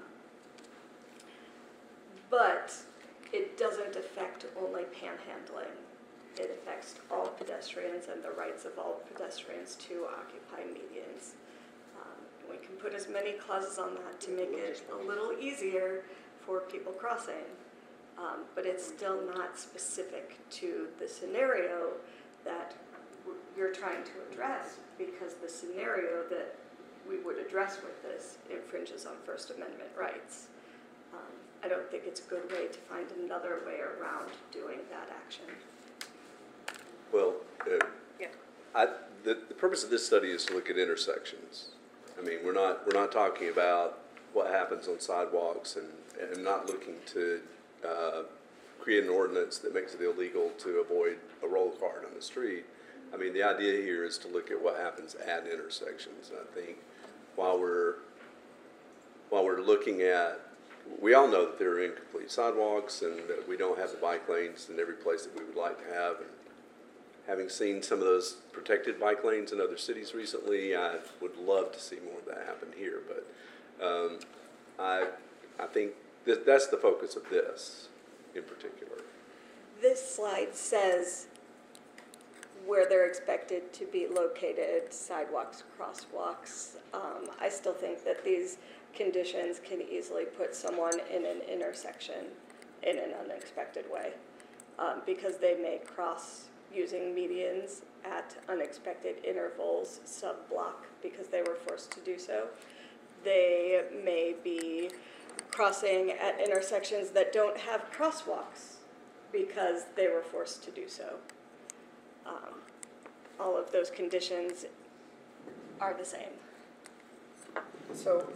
but it doesn't affect only panhandling. It affects all pedestrians and the rights of all pedestrians to occupy medians. Um, we can put as many clauses on that to make it a little easier for people crossing. Um, but it's still not specific to the scenario that you're trying to address, because the scenario that we would address with this infringes on First Amendment rights. Um, I don't think it's a good way to find another way around doing that action. Well, uh, Yeah. I, the, the purpose of this study is to look at intersections. I mean, we're not, we're not talking about what happens on sidewalks and, and not looking to uh, create an ordinance that makes it illegal to avoid a roll cart on the street. I mean, the idea here is to look at what happens at intersections. And I think while we're, while we're looking at, we all know that there are incomplete sidewalks and that we don't have the bike lanes in every place that we would like to have. And having seen some of those protected bike lanes in other cities recently, I would love to see more of that happen here. But um, I, I think that that's the focus of this in particular. This slide says where they're expected to be located, sidewalks, crosswalks. Um, I still think that these conditions can easily put someone in an intersection in an unexpected way, um, because they may cross using medians at unexpected intervals sub-block because they were forced to do so. They may be crossing at intersections that don't have crosswalks because they were forced to do so. Um, all of those conditions are the same. So,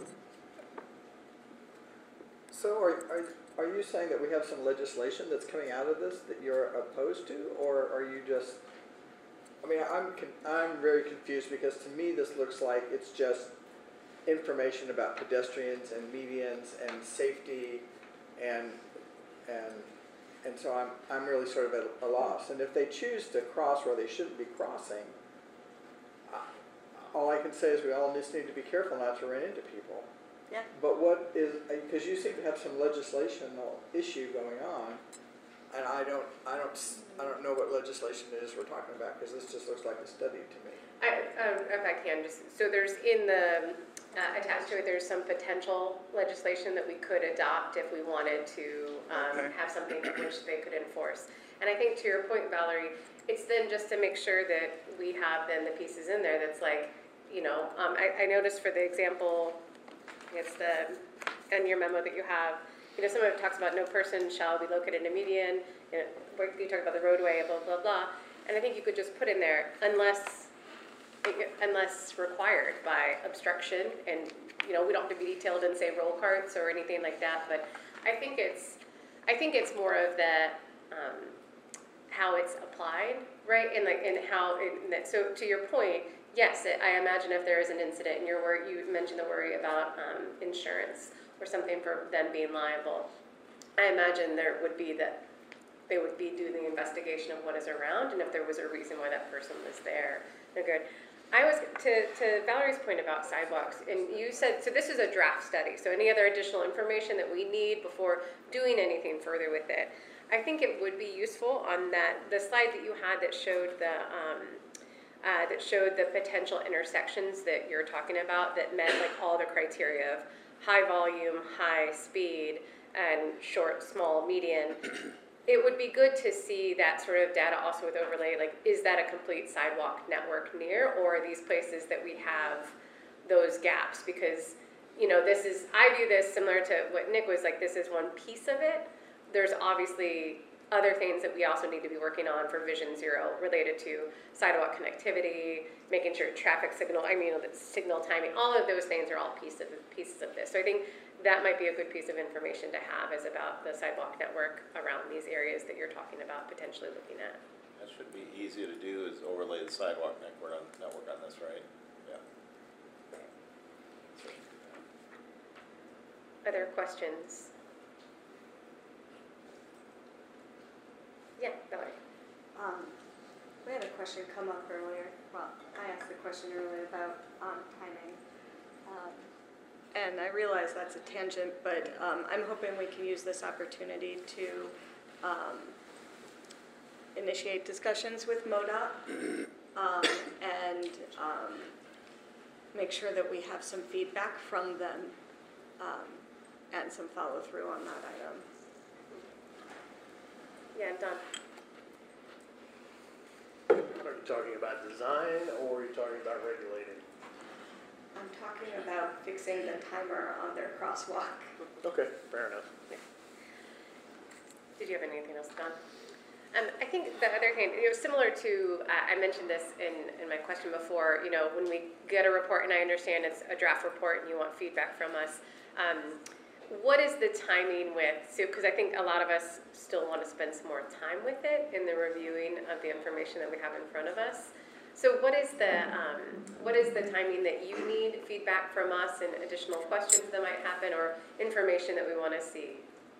so are, are, are you saying that we have some legislation that's coming out of this that you're opposed to, or are you just, I mean, I'm, con- I'm very confused because to me this looks like it's just information about pedestrians and medians and safety and, and, and so I'm, I'm really sort of at a loss. And if they choose to cross where they shouldn't be crossing, uh, all I can say is we all just need to be careful not to run into people. Yeah. But what is, because you seem to have some legislational issue going on, and I don't, I don't, I don't know what legislation it is we're talking about, because this just looks like a study to me. I, um, if I can, just, so there's in the, uh, attached to it, there's some potential legislation that we could adopt if we wanted to um, Okay. have something which they could enforce. And I think to your point, Valerie, it's then just to make sure that we have then the pieces in there that's like, you know, um, I, I noticed for the example, it's the, in your memo that you have, you know, some of it talks about no person shall be located in a median, you know, where you talk about the roadway, blah, blah, blah. And I think you could just put in there, unless, unless required by obstruction, and, you know, we don't have to be detailed and say roll carts or anything like that, but I think it's, I think it's more of the, um, how it's applied, right, and like, and how, it, so to your point, yes, it, I imagine if there is an incident, and you're worried, you mentioned the worry about um, insurance. or something for them being liable. I imagine there would be that they would be doing the investigation of what is around, and if there was a reason why that person was there, they're good. I was, to, to Valerie's point about sidewalks, and you said, so this is a draft study, so any other additional information that we need before doing anything further with it, I think it would be useful on that, the slide that you had that showed the, um, uh, that showed the potential intersections that you're talking about that met like all the criteria of high volume, high speed, and short, small, median. It would be good to see that sort of data also with overlay, like is that a complete sidewalk network near, or are these places that we have those gaps? Because, you know, this is, I view this similar to what Nick was like, this is one piece of it. There's obviously other things that we also need to be working on for Vision Zero related to sidewalk connectivity, making sure traffic signal, I mean, the signal timing, all of those things are all pieces of, pieces of this. So I think that might be a good piece of information to have is about the sidewalk network around these areas that you're talking about potentially looking at. That should be easy to do, is overlay the sidewalk network on, network on this, right? Yeah. Other questions? Yeah, Valerie. Um, we had a question come up earlier, well, I asked the question earlier about, um, timing. Um, And I realize that's a tangent, but um, I'm hoping we can use this opportunity to um, initiate discussions with MoDOT um, and um, make sure that we have some feedback from them um, and some follow through on that item. Yeah, Don. Are you talking about design or are you talking about regulating? I'm talking about fixing the timer on their crosswalk. Okay, fair enough. Did you have anything else, Don? Um, I think the other thing, you know, similar to, uh, I mentioned this in, in my question before, you know, when we get a report, and I understand it's a draft report and you want feedback from us, um, what is the timing with, so, because I think a lot of us still want to spend some more time with it in the reviewing of the information that we have in front of us. So what is the, um, what is the timing that you need feedback from us and additional questions that might happen or information that we want to see?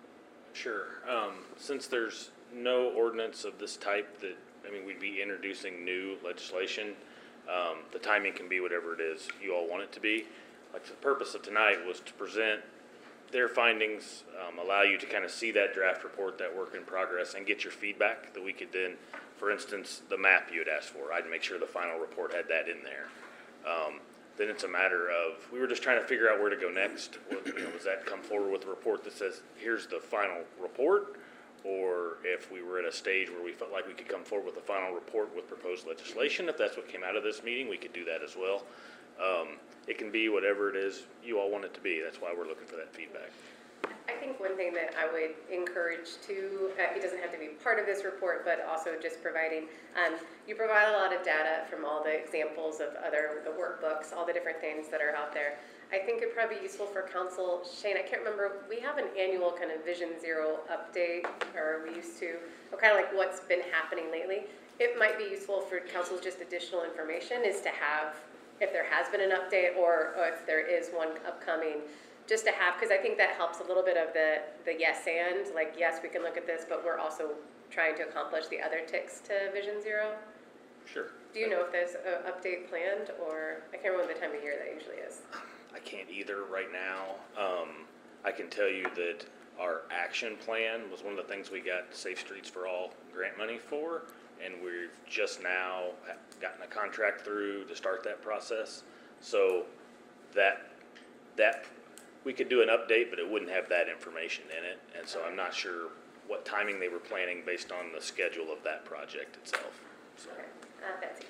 Sure. Um, since there's no ordinance of this type that, I mean, we'd be introducing new legislation, um, the timing can be whatever it is you all want it to be. Like the purpose of tonight was to present their findings, um, allow you to kind of see that draft report, that work in progress, and get your feedback that we could then, for instance, the map you had asked for, I'd make sure the final report had that in there. Um, then it's a matter of, we were just trying to figure out where to go next. What, you know, does that come forward with a report that says, here's the final report? Or if we were at a stage where we felt like we could come forward with a final report with proposed legislation, if that's what came out of this meeting, we could do that as well. Um, it can be whatever it is you all want it to be. That's why we're looking for that feedback. I think one thing that I would encourage too, uh, it doesn't have to be part of this report, but also just providing, um, you provide a lot of data from all the examples of other, the workbooks, all the different things that are out there. I think it'd probably be useful for council, Shane, I can't remember, we have an annual kind of Vision Zero update, or we used to, or kind of like what's been happening lately. It might be useful for council, just additional information is to have, if there has been an update or, or if there is one upcoming, just to have, because I think that helps a little bit of the, the yes and, like, yes, we can look at this, but we're also trying to accomplish the other ticks to Vision Zero. Sure. Do you know if there's an update planned, or, I can't remember the time of year that usually is. I can't either right now. Um, I can tell you that our action plan was one of the things we got Safe Streets for All grant money for, and we've just now gotten a contract through to start that process. So that, that, we could do an update, but it wouldn't have that information in it, and so I'm not sure what timing they were planning based on the schedule of that project itself. So. Okay, uh, Betsy.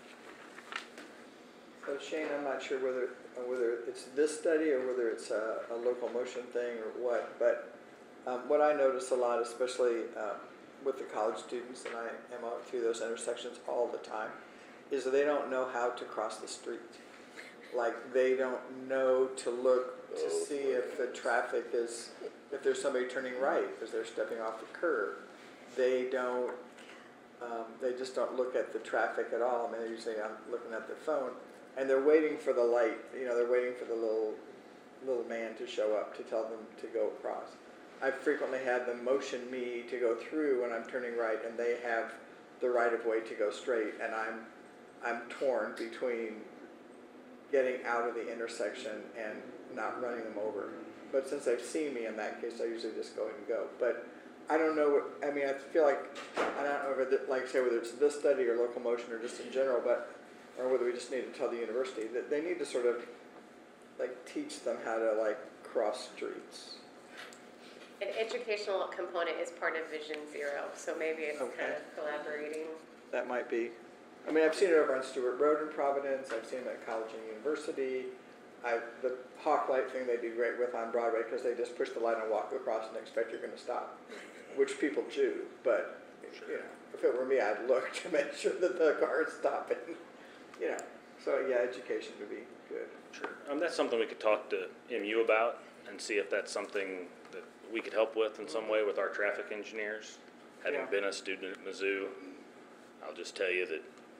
So Shane, I'm not sure whether, whether it's this study or whether it's a, a local motion thing or what, but um, what I notice a lot, especially um, with the college students, and I am out through those intersections all the time, is that they don't know how to cross the street. Like, they don't know to look to see if the traffic is, if there's somebody turning right because they're stepping off the curb. They don't, um, they just don't look at the traffic at all. I mean, they're usually out looking at their phone, and they're waiting for the light. You know, they're waiting for the little little man to show up to tell them to go across. I've frequently had them motion me to go through when I'm turning right, and they have the right of way to go straight, and I'm, I'm torn between getting out of the intersection and not running them over. But since they've seen me in that case, I usually just go ahead and go. But I don't know, what- I mean, I feel like, I don't know, whether, like say, whether it's this study or local motion or just in general, but, or whether we just need to tell the university that they need to sort of, like, teach them how to, like, cross streets. An educational component is part of Vision Zero, so maybe it's kind Okay. of collaborating. That might be, I mean, I've seen it over on Stewart Road in Providence, I've seen it at college and university. I, the hawk light thing they do great with on Broadway, because they just push the light and walk across and expect you're gonna stop, which people do, but, you know, if it were me, I'd look to make sure that the car is stopping, you know. So, yeah, education would be good. Sure. Um, that's something we could talk to M U about and see if that's something that we could help with in some way with our traffic engineers. Having Yeah. been a student at Mizzou, I'll just tell you that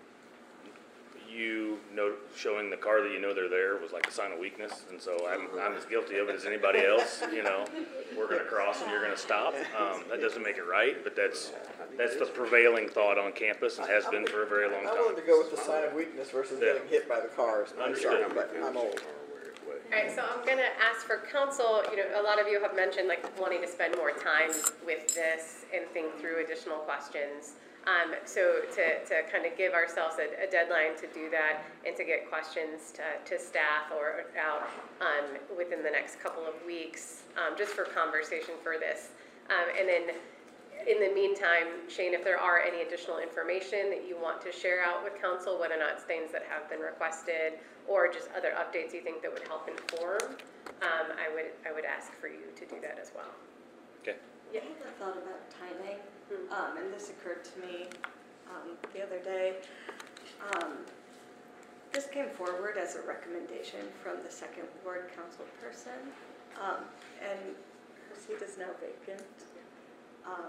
you know, showing the car that you know they're there was like a sign of weakness, and so I'm, I'm as guilty of it as anybody else, you know. We're gonna cross and you're gonna stop. Um, that doesn't make it right, but that's, that's the prevailing thought on campus and has been for a very long I'm time. willing to go with the sign of weakness versus Yeah. getting hit by the cars. Understood. But I'm old. All right, so I'm gonna ask for council, you know, a lot of you have mentioned like wanting to spend more time with this and think through additional questions. Um, so to, to kind of give ourselves a, a deadline to do that and to get questions to, to staff or out um, within the next couple of weeks, um, just for conversation for this. Um, and then in the meantime, Shane, if there are any additional information that you want to share out with council, whether or not it's things that have been requested or just other updates you think that would help inform, um, I would I would ask for you to do that as well. Okay. I had a thought about timing, um, and this occurred to me, um, the other day. Um, this came forward as a recommendation from the second ward council person, um, and her seat is now vacant. Um,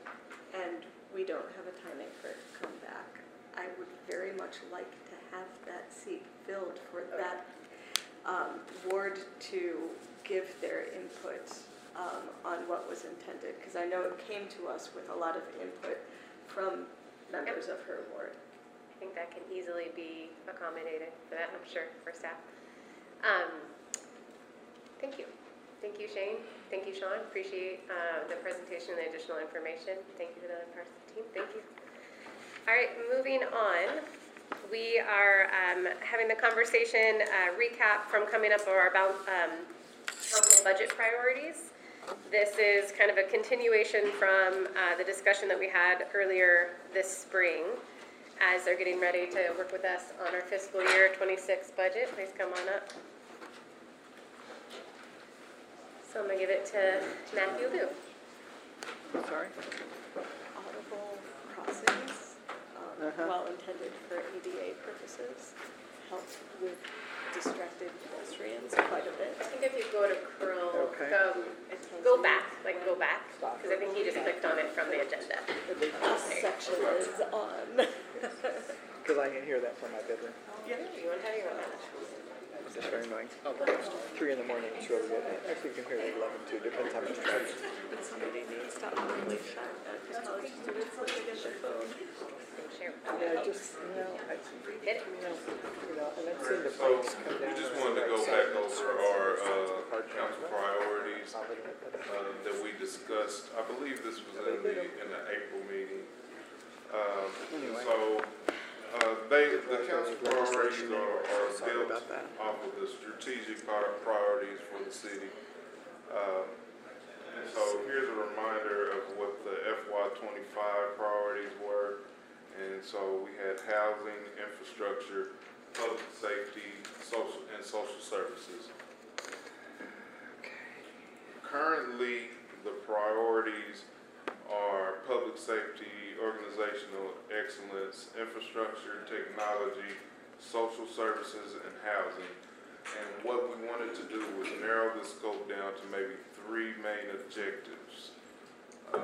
and we don't have a timing for it to come back. I would very much like to have that seat filled for that, um, ward to give their input Um, on what was intended, because I know it came to us with a lot of input from members of her ward. I think that can easily be accommodated for that, I'm sure, for staff. Um, thank you. Thank you, Shane. Thank you, Sean. Appreciate uh, the presentation and the additional information. Thank you to the other parts of the team. Thank you. All right, moving on. We are um, having the conversation uh, recap from coming up of our about, um, council budget priorities. This is kind of a continuation from uh, the discussion that we had earlier this spring. As they're getting ready to work with us on our fiscal year twenty-six budget, please come on up. So I'm gonna give it to Matthew Liu. Sorry? Audible crossings, um, Uh-huh. while intended for A D A purposes, help with distracted pedestrians quite a bit. I think if you go to curl, Okay. go, It tells go you back, like go back, because I think he just clicked on it from the agenda. The cross section is on. Because I can hear that from my bedroom. You want to have your own? It's just very annoying. Three in the morning, it's really good. Actually, you can hear it at eleven too, depends how much traffic. But somebody needs to unleash that, uh, college students looking at their phone. Share. Yeah, just, you know, I, Hit it. you know, you know, and I've seen the bikes come down. We just wanted to go back over our, uh, council priorities, uh, that we discussed. I believe this was in the, in the April meeting. Um, Anyway. so, uh, they, the council priorities are, are Sorry built about that. off of the strategic pri- priorities for the city. Um, so here's a reminder of what the F Y twenty-five priorities were. And so we had housing, infrastructure, public safety, social, and social services. Currently, the priorities are public safety, organizational excellence, infrastructure, technology, social services, and housing. And what we wanted to do was narrow the scope down to maybe three main objectives. Uh,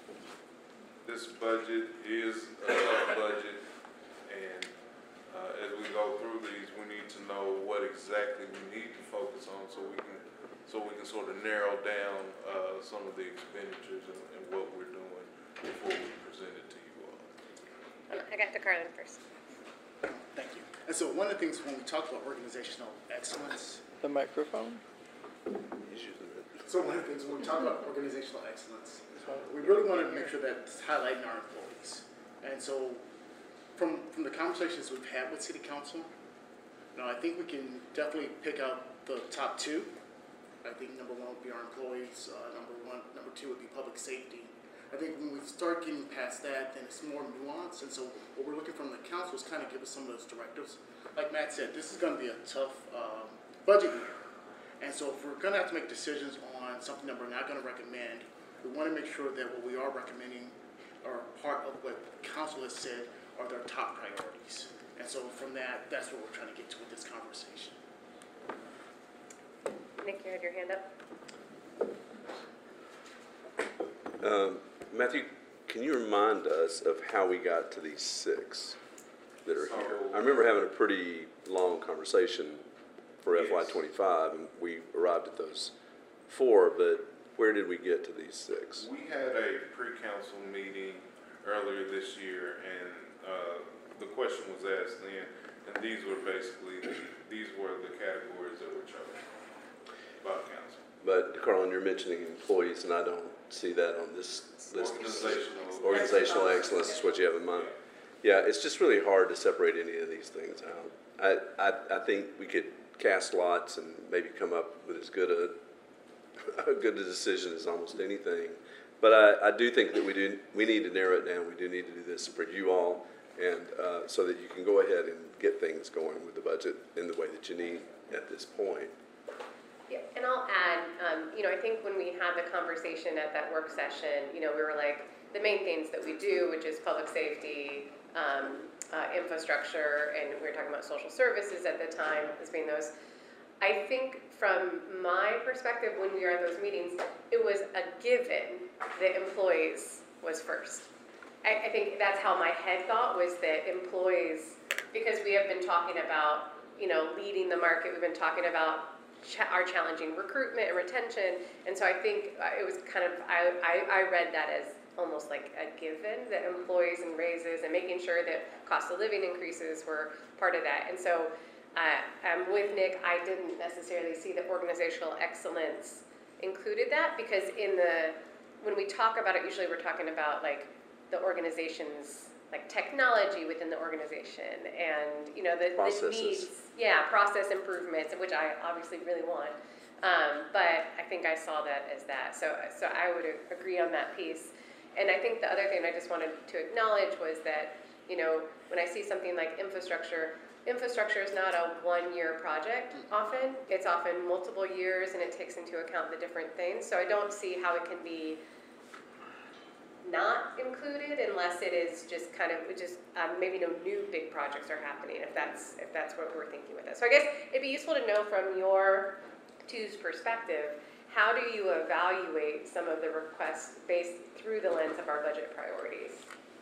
This budget is a tough budget, and uh, as we we go through these, we need to know what exactly we need to focus on so we can, so we can sort of narrow down, uh, some of the expenditures and, and what we're doing before we present it to you all. I got to Carlin first. Thank you. And so one of the things when we talk about organizational excellence, The microphone? He's using it. so one of the things when we talk about organizational excellence, we really want to make sure that it's highlighting our employees. And so from, from the conversations we've had with City Council, you know, I think we can definitely pick out the top two. I think number one would be our employees, uh, number one, number two would be public safety. I think when we start getting past that, then it's more nuanced, and so what we're looking from the council is kind of give us some of those directives. Like Matt said, this is gonna be a tough, um, budget year. And so if we're gonna have to make decisions on something that we're not gonna recommend, we wanna make sure that what we are recommending are part of what council has said are their top priorities. And so from that, that's what we're trying to get to with this conversation. Nick, you had your hand up? Um, Matthew, can you remind us of how we got to these six that are here? I remember having a pretty long conversation for F Y twenty-five, and we arrived at those four, but where did we get to these six? We had a pre-council meeting earlier this year, and, uh, the question was asked then, and these were basically, the- these were the categories that were chosen by council. But Carlin, you're mentioning employees, and I don't see that on this list. Organizational. Organizational excellence is what you have in mind. Yeah, it's just really hard to separate any of these things out. I, I, I think we could cast lots and maybe come up with as good a, a good a decision as almost anything. But I, I do think that we do, we need to narrow it down. We do need to do this for you all, and uh, so that you can go ahead and get things going with the budget in the way that you need at this point. Yeah, and I'll add, um, you know, I think when we had the conversation at that work session, you know, we were like, the main things that we do, which is public safety, um, uh, infrastructure, and we were talking about social services at the time as being those. I think from my perspective, when we were at those meetings, it was a given that employees was first. I, I think that's how my head thought was that employees, because we have been talking about, you know, leading the market, we've been talking about Ch- our challenging recruitment and retention, and so I think uh, it was kind of, I, I, I read that as almost like a given, that employees and raises and making sure that cost of living increases were part of that. And so uh, um, with Nick, I didn't necessarily see that organizational excellence included that, because in the, when we talk about it, usually we're talking about like the organization's like technology within the organization, and you know the, the needs, yeah, process improvements, which I obviously really want. Um, but I think I saw that as that. So so I would agree on that piece. And I think the other thing I just wanted to acknowledge was that, you know, when I see something like infrastructure, infrastructure is not a one-year project often. It's often multiple years, and it takes into account the different things. So I don't see how it can be not included unless it is just kind of just um, maybe no new big projects are happening, if that's if that's what we're thinking with it. So I guess it'd be useful to know from your two's perspective, how do you evaluate some of the requests based through the lens of our budget priorities?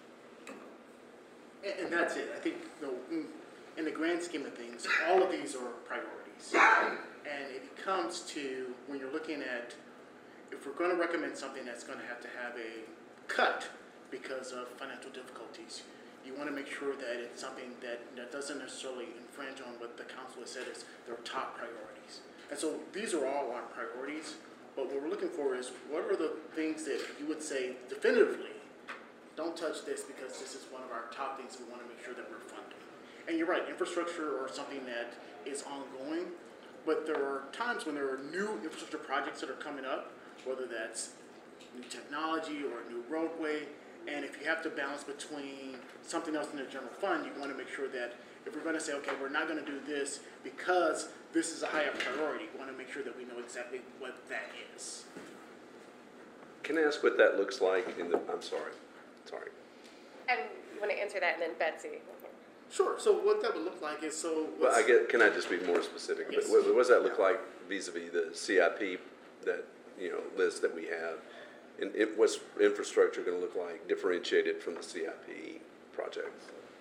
And, and that's it. I think, you know, in, in the grand scheme of things, all of these are priorities. And it comes to when you're looking at, if we're going to recommend something that's going to have to have a cut because of financial difficulties, you want to make sure that it's something that, that doesn't necessarily infringe on what the council has said is their top priorities. And so these are all our priorities, but what we're looking for is what are the things that you would say definitively, don't touch this because this is one of our top things we want to make sure that we're funding. And you're right, infrastructure or something that is ongoing, but there are times when there are new infrastructure projects that are coming up, whether that's new technology or a new roadway, and if you have to balance between something else in the general fund, you want to make sure that if we're going to say, okay, we're not going to do this because this is a higher priority, we want to make sure that we know exactly what that is. Can I ask what that looks like in the, I'm sorry, sorry. And you want to answer that, and then Betsy. Sure, so what that would look like is, so. Well, I get, can I just be more specific? Yes. What, what does that look like vis-a-vis the C I P that, you know, list that we have? And it, what's infrastructure going to look like differentiated from the C I P project?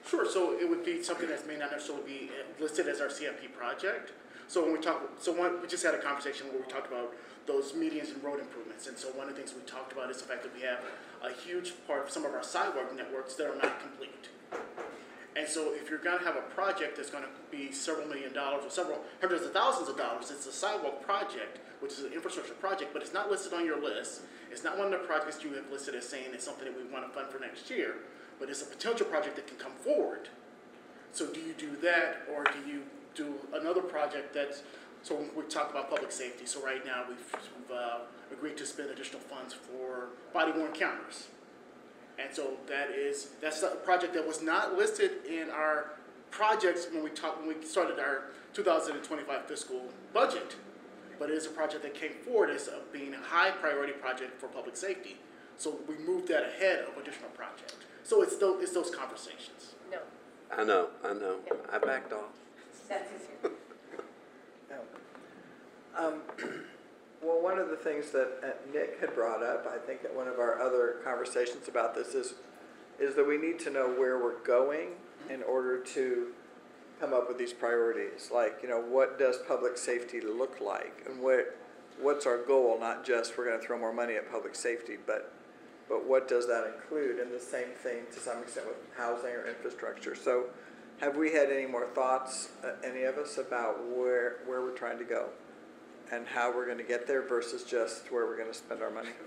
Sure, so it would be something that may not necessarily be listed as our C I P project. So when we talk, so one, we just had a conversation where we talked about those medians and road improvements. And so one of the things we talked about is the fact that we have a huge part of some of our sidewalk networks that are not complete. And so if you're gonna have a project that's gonna be several million dollars or several hundreds of thousands of dollars, it's a sidewalk project, which is an infrastructure project, but it's not listed on your list. It's not one of the projects you have listed as saying it's something that we wanna fund for next year, but it's a potential project that can come forward. So do you do that, or do you do another project that's, so we talked about public safety, so right now we've, we've uh, agreed to spend additional funds for body worn cameras. And so that is, that's a project that was not listed in our projects when we talked, when we started our two thousand twenty-five fiscal budget. But it is a project that came forward as uh, being a high priority project for public safety. So we moved that ahead of additional project. So it's those, it's those conversations. No, I know, I know. I backed off. that's easier. Um, well, one of the things that uh, Nick had brought up, I think at one of our other conversations about this is, is that we need to know where we're going in order to come up with these priorities. Like, you know, what does public safety look like? And what, what's our goal? Not just we're gonna throw more money at public safety, but, but what does that include? And the same thing to some extent with housing or infrastructure. So have we had any more thoughts, uh, any of us, about where, where we're trying to go? And how we're going to get there versus just where we're going to spend our money?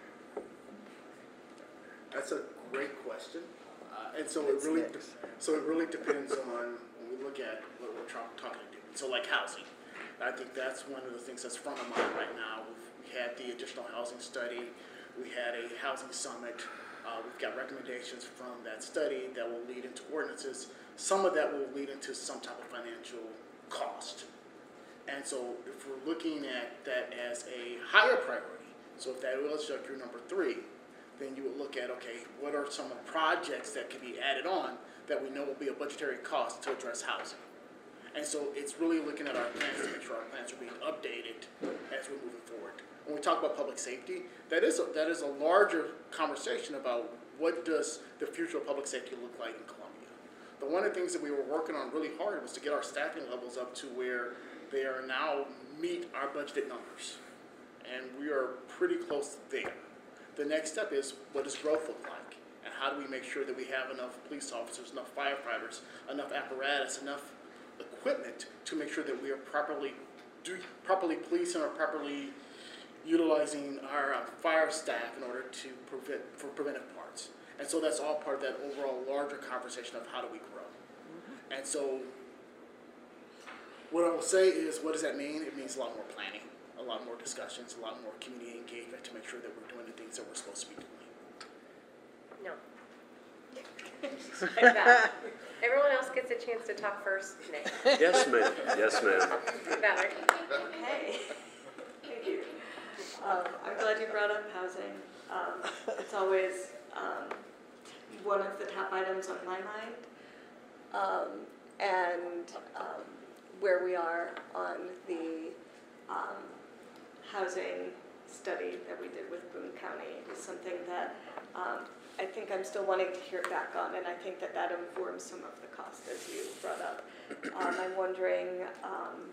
That's a great question. Uh, and so it It's really, mixed. so it really depends on, when we look at what we're tra- talking to do. So like housing, I think that's one of the things that's front of mind right now. We've, we had the additional housing study. We had a housing summit. Uh, we've got recommendations from that study that will lead into ordinances. Some of that will lead into some type of financial cost. And so if we're looking at that as a higher priority, so if that was your number three, then you would look at, okay, what are some of the projects that can be added on that we know will be a budgetary cost to address housing? And so it's really looking at our plans to make sure our plans are being updated as we're moving forward. When we talk about public safety, that is a, that is a larger conversation about what does the future of public safety look like in Columbia. But one of the things that we were working on really hard was to get our staffing levels up to where they are now meet our budgeted numbers. And we are pretty close there. The next step is, what does growth look like? And how do we make sure that we have enough police officers, enough firefighters, enough apparatus, enough equipment to make sure that we are properly do, properly policing or properly utilizing our uh, fire staff in order to prevent for preventive parts. And so that's all part of that overall larger conversation of how do we grow. Mm-hmm. And so what I will say is, what does that mean? It means a lot more planning, a lot more discussions, a lot more community engagement to make sure that we're doing the things that we're supposed to be doing. No. Like that. Everyone else gets a chance to talk first. Nick. Yes, ma'am. Yes, ma'am. Valerie. Hey, thank you. Um, I'm glad you brought up housing. Um, it's always um, one of the top items on my mind. Um, and um, where we are on the um, housing study that we did with Boone County is something that um, I think I'm still wanting to hear back on, and I think that that informs some of the cost, as you brought up. Um, I'm wondering um,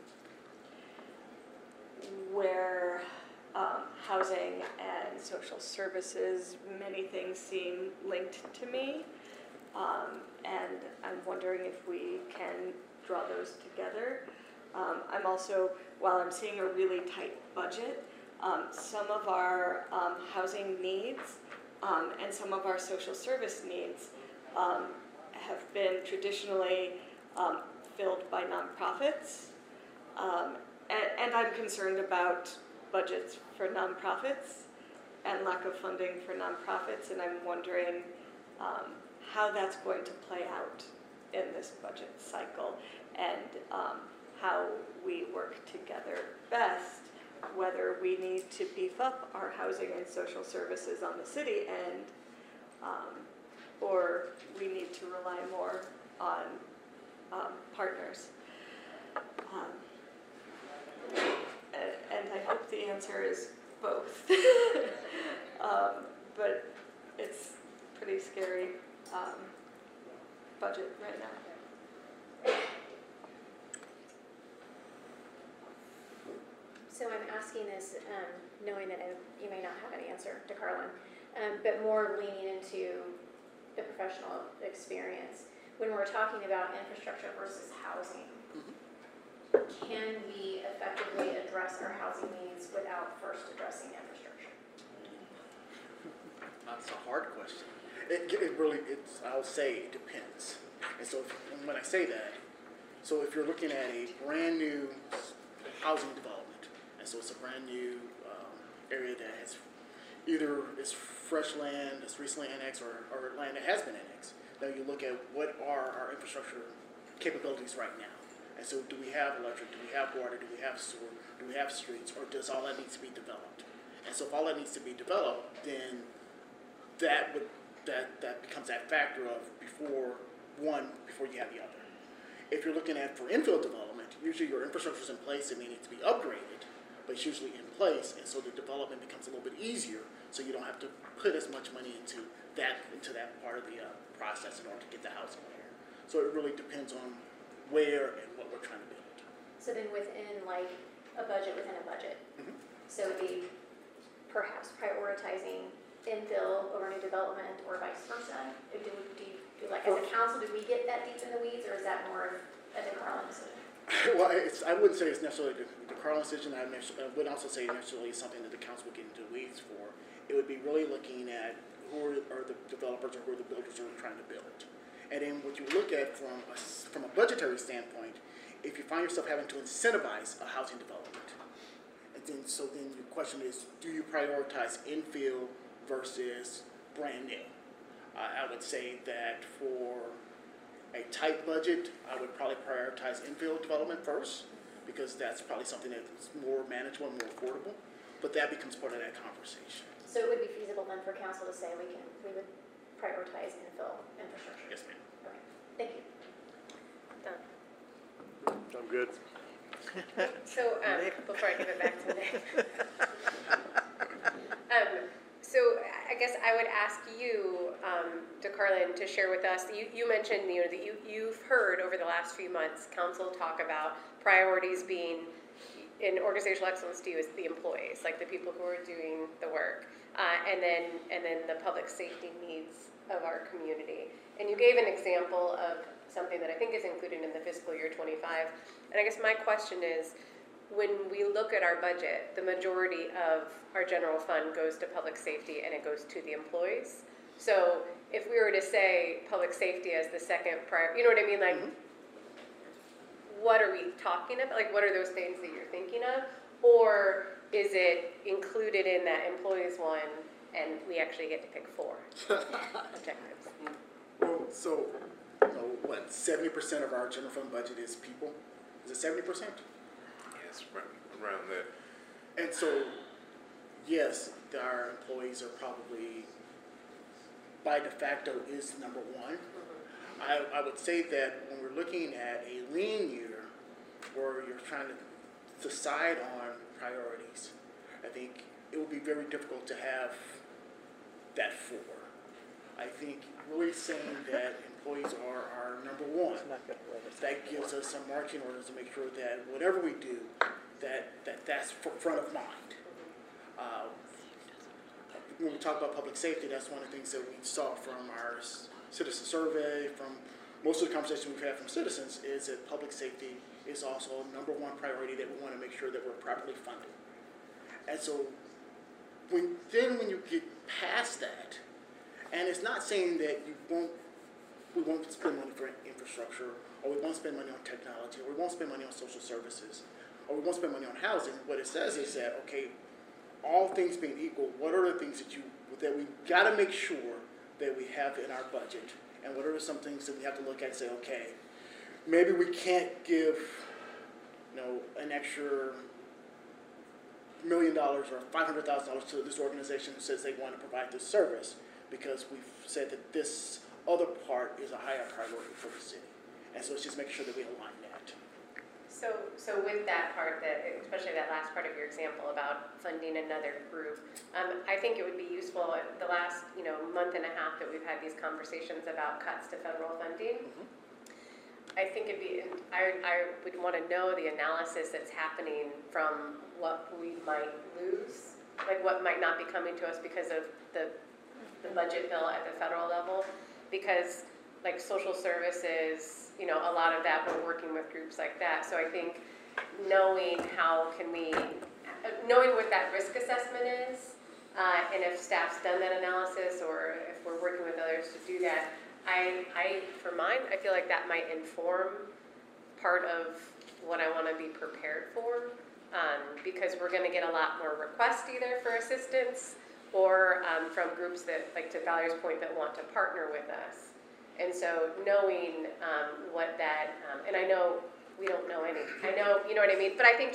where um, housing and social services, many things seem linked to me, um, and I'm wondering if we can draw those together. Um, I'm also, while I'm seeing a really tight budget, um, some of our um, housing needs um, and some of our social service needs um, have been traditionally um, filled by nonprofits. Um, and, and I'm concerned about budgets for nonprofits and lack of funding for nonprofits, and I'm wondering um, how that's going to play out in this budget cycle, and um, how we work together best, whether we need to beef up our housing and social services on the city end, um, or we need to rely more on um, partners. Um, and, and I hope the answer is both. um, but it's pretty scary. Um, budget right now. So I'm asking this, um, knowing that I- you may not have an answer to Carlin, um, but more leaning into the professional experience. When we're talking about infrastructure versus housing, can we effectively address our housing needs without first addressing infrastructure? That's a hard question. It, it really, it's, I'll say it depends. And so if, and when I say that, so if you're looking at a brand new housing development, and so it's a brand new um, area that has either is fresh land that's recently annexed or, or land that has been annexed, now you look at what are our infrastructure capabilities right now. And so do we have electric, do we have water, do we have sewer, do we have streets, or does all that need to be developed? And so if all that needs to be developed, then that would that that becomes that factor of before one before you have the other. If you're looking at for infill development, usually your infrastructure is in place and may need to be upgraded, but it's usually in place, and so the development becomes a little bit easier, so you don't have to put as much money into that into that part of the uh, process in order to get the housing there. So it really depends on where and what we're trying to build. So then within like a budget within a budget, Mhm. so it'd be perhaps prioritizing infill over new development or vice versa? Or do, do you, do like as a council, do we get that deep in the weeds, or is that more of a DeCarlin decision? Well, it's, I wouldn't say it's necessarily the, the Carlin decision. I, I would also say necessarily something that the council would get into the weeds for. It would be really looking at who are, are the developers or who are the builders who are trying to build. And then what you look at from a, from a budgetary standpoint, if you find yourself having to incentivize a housing development, and then so then your question is, do you prioritize infill versus brand new? Uh, I would say that for a tight budget, I would probably prioritize infill development first, because that's probably something that's more manageable and more affordable. But that becomes part of that conversation. So it would be feasible then for council to say we can, we would prioritize infill infrastructure? Yes, ma'am. Okay, thank you. Done. I'm good. So, um, before I give it back to Nick. um, so I guess I would ask you, um, DeCarlin, to share with us, you, you mentioned, you know, that you, you've heard over the last few months, council talk about priorities being, in organizational excellence to you, is the employees, like the people who are doing the work, uh, and then, and then the public safety needs of our community. And you gave an example of something that I think is included in the fiscal year twenty-five. And I guess my question is, when we look at our budget, the majority of our general fund goes to public safety and it goes to the employees. So if we were to say public safety as the second prior, you know what I mean? Like, mm-hmm. What are we talking about? Like, what are those things that you're thinking of? Or is it included in that employees one and we actually get to pick four objectives? Well, so, so what, seventy percent of our general fund budget is people? Is it seventy percent? Yes, right around that. And so, yes, our employees are probably, by de facto, is number one. I, I would say that when we're looking at a lean year, where you're trying to decide on priorities, I think it would be very difficult to have that four. I think really saying that employees are our number one, that gives us some marching orders to make sure that whatever we do, that, that that's front of mind. Uh, when we talk about public safety, that's one of the things that we saw from our citizen survey, from most of the conversation we've had from citizens, is that public safety is also a number one priority that we want to make sure that we're properly funded. And so when, then when you get past that, and it's not saying that you won't, we won't spend money for infrastructure, or we won't spend money on technology, or we won't spend money on social services, or we won't spend money on housing. What it says is that, okay, all things being equal, what are the things that you, that we gotta make sure that we have in our budget? And what are some things that we have to look at and say, okay, maybe we can't give, you know, an extra million dollars or five hundred thousand dollars to this organization who says they want to provide this service, because we've said that this other part is a higher priority for the city. And so it's just making sure that we align that. So, so with that part, that, especially that last part of your example about funding another group, um, I think it would be useful, the last, you know, month and a half that we've had these conversations about cuts to federal funding. I think it'd be, I, I would want to know the analysis that's happening from what we might lose, like what might not be coming to us because of the, the budget bill at the federal level. Because like social services, you know, a lot of that, we're working with groups like that. So I think knowing how can we, knowing what that risk assessment is, uh, and if staff's done that analysis or if we're working with others to do that, I, I, for mine, I feel like that might inform part of what I want to be prepared for, um, because we're going to get a lot more requests either for assistance or um, from groups that, like to Valerie's point, that want to partner with us. And so knowing um, what that, um, and I know we don't know any, I know, you know what I mean, but I think